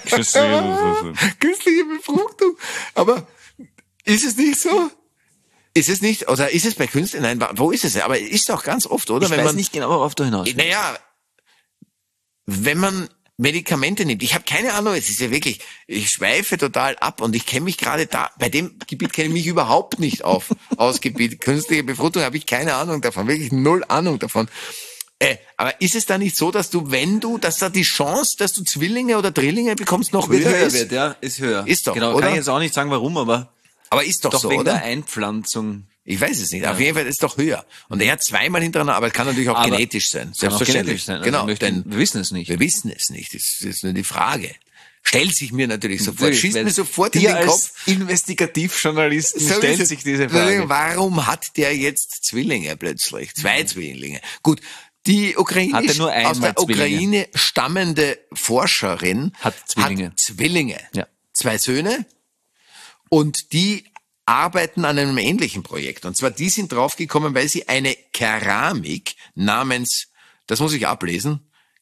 Künstliche Befruchtung. Künstliche Befruchtung. Aber ist es nicht so? Ist es nicht? Oder ist es bei Künstlern? Nein, wo ist es? Aber ist doch ganz oft, oder? Ich weiß nicht genau, worauf du hinaus willst. Naja, wenn man Medikamente nimmt, ich habe keine Ahnung, es ist ja wirklich, ich schweife total ab und ich kenne mich gerade da, bei dem Gebiet kenne ich mich überhaupt nicht aus Gebiet. Künstliche Befruchtung habe ich keine Ahnung davon, wirklich null Ahnung davon. Aber ist es da nicht so, dass dass da die Chance, dass du Zwillinge oder Drillinge bekommst, noch höher ist? Wird, ja, ist höher. Ist doch, genau, oder? Kann ich jetzt auch nicht sagen, warum, aber ist doch so, wegen oder? der Einpflanzung. Ich weiß es nicht. Auf jeden Fall ist es doch höher. Und er hat zweimal hintereinander, aber es kann natürlich auch genetisch sein. Selbstverständlich. Sein. Genau. Also wir wissen es nicht. Wir wissen es nicht. Das ist nur die Frage. Stellt sich mir natürlich sofort. Schießt mir sofort in dir den Kopf. Als Investigativjournalisten stellt sich diese Frage. Warum hat der jetzt Zwillinge plötzlich? 2 Zwillinge. Gut. Die aus der Ukraine stammende Forscherin hat Zwillinge. Ja. 2 Söhne. Und die arbeiten an einem ähnlichen Projekt. Und zwar, die sind draufgekommen, weil sie eine Keramik namens, das muss ich ablesen,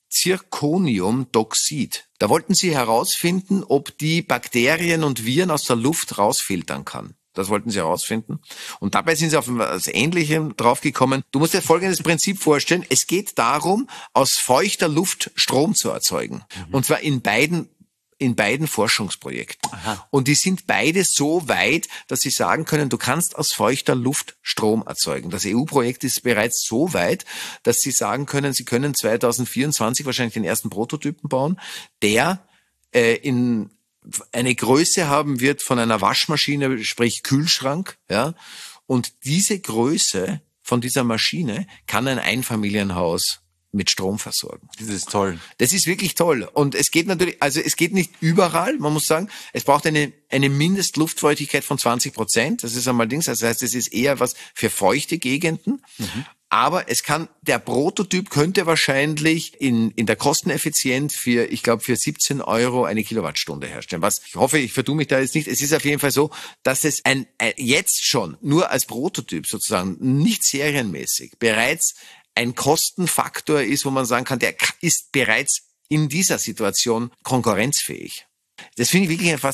Zirconiumdoxid. Da wollten sie herausfinden, ob die Bakterien und Viren aus der Luft rausfiltern kann. Das wollten sie herausfinden. Und dabei sind sie auf etwas Ähnlichem draufgekommen. Du musst dir folgendes Prinzip vorstellen. Es geht darum, aus feuchter Luft Strom zu erzeugen. Und zwar in beiden Forschungsprojekten. Aha. Und die sind beide so weit, dass sie sagen können, du kannst aus feuchter Luft Strom erzeugen. Das EU-Projekt ist bereits so weit, dass sie sagen können, sie können 2024 wahrscheinlich den ersten Prototypen bauen, der in eine Größe haben wird von einer Waschmaschine, sprich Kühlschrank, ja. Und diese Größe von dieser Maschine kann ein Einfamilienhaus mit Strom versorgen. Das ist toll. Das ist wirklich toll. Und es geht natürlich, also es geht nicht überall, man muss sagen, es braucht eine Mindestluftfeuchtigkeit von 20%. Das ist einmal Dings, das heißt, es ist eher was für feuchte Gegenden. Aber der Prototyp könnte wahrscheinlich in der Kosteneffizienz für 17 € eine Kilowattstunde herstellen. Was, ich hoffe, ich vertue mich da jetzt nicht. Es ist auf jeden Fall so, dass es jetzt schon nur als Prototyp sozusagen, nicht serienmäßig, bereits ein Kostenfaktor ist, wo man sagen kann, der ist bereits in dieser Situation konkurrenzfähig. Das finde ich wirklich ein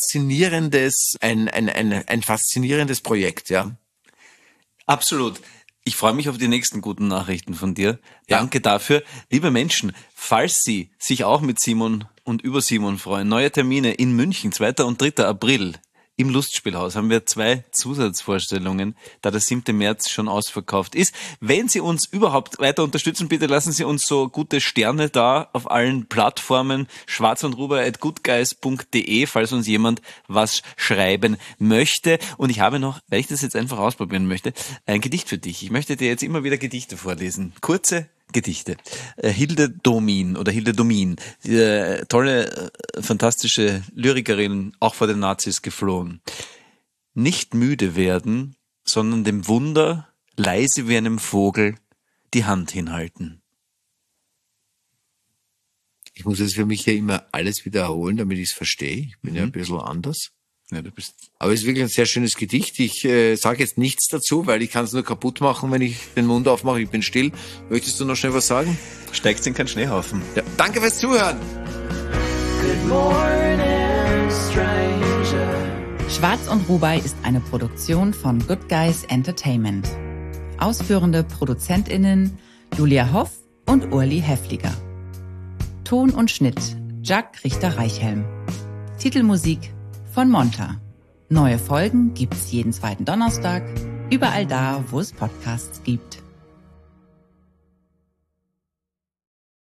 faszinierendes Projekt, ja. Absolut. Ich freue mich auf die nächsten guten Nachrichten von dir. Danke dafür. Liebe Menschen, falls Sie sich auch mit Simon und über Simon freuen, neue Termine in München, 2. und 3. April. Im Lustspielhaus haben wir 2 Zusatzvorstellungen, da der 7. März schon ausverkauft ist. Wenn Sie uns überhaupt weiter unterstützen, bitte lassen Sie uns so gute Sterne da auf allen Plattformen, schwarzundruber@goodguys.de, falls uns jemand was schreiben möchte. Und ich habe noch, weil ich das jetzt einfach ausprobieren möchte, ein Gedicht für dich. Ich möchte dir jetzt immer wieder Gedichte vorlesen. Kurze Gedichte. Hilde Domin, die tolle, fantastische Lyrikerin, auch vor den Nazis geflohen. Nicht müde werden, sondern dem Wunder, leise wie einem Vogel, die Hand hinhalten. Ich muss jetzt für mich ja immer alles wiederholen, damit ich es verstehe. Ich bin ja ein bisschen anders. Ja, aber es ist wirklich ein sehr schönes Gedicht. Ich sage jetzt nichts dazu, weil ich kann es nur kaputt machen, wenn ich den Mund aufmache. Ich bin still. Möchtest du noch schnell was sagen? Steigst in keinen Schneehaufen. Ja, danke fürs Zuhören. Good morning, stranger. Schwarz und Rubai ist eine Produktion von Good Guys Entertainment. Ausführende ProduzentInnen Julia Hoff und Urli Heffliger. Ton und Schnitt Jack Richter-Reichhelm. Titelmusik von Monta. Neue Folgen gibt's jeden 2. Donnerstag, überall da, wo es Podcasts gibt.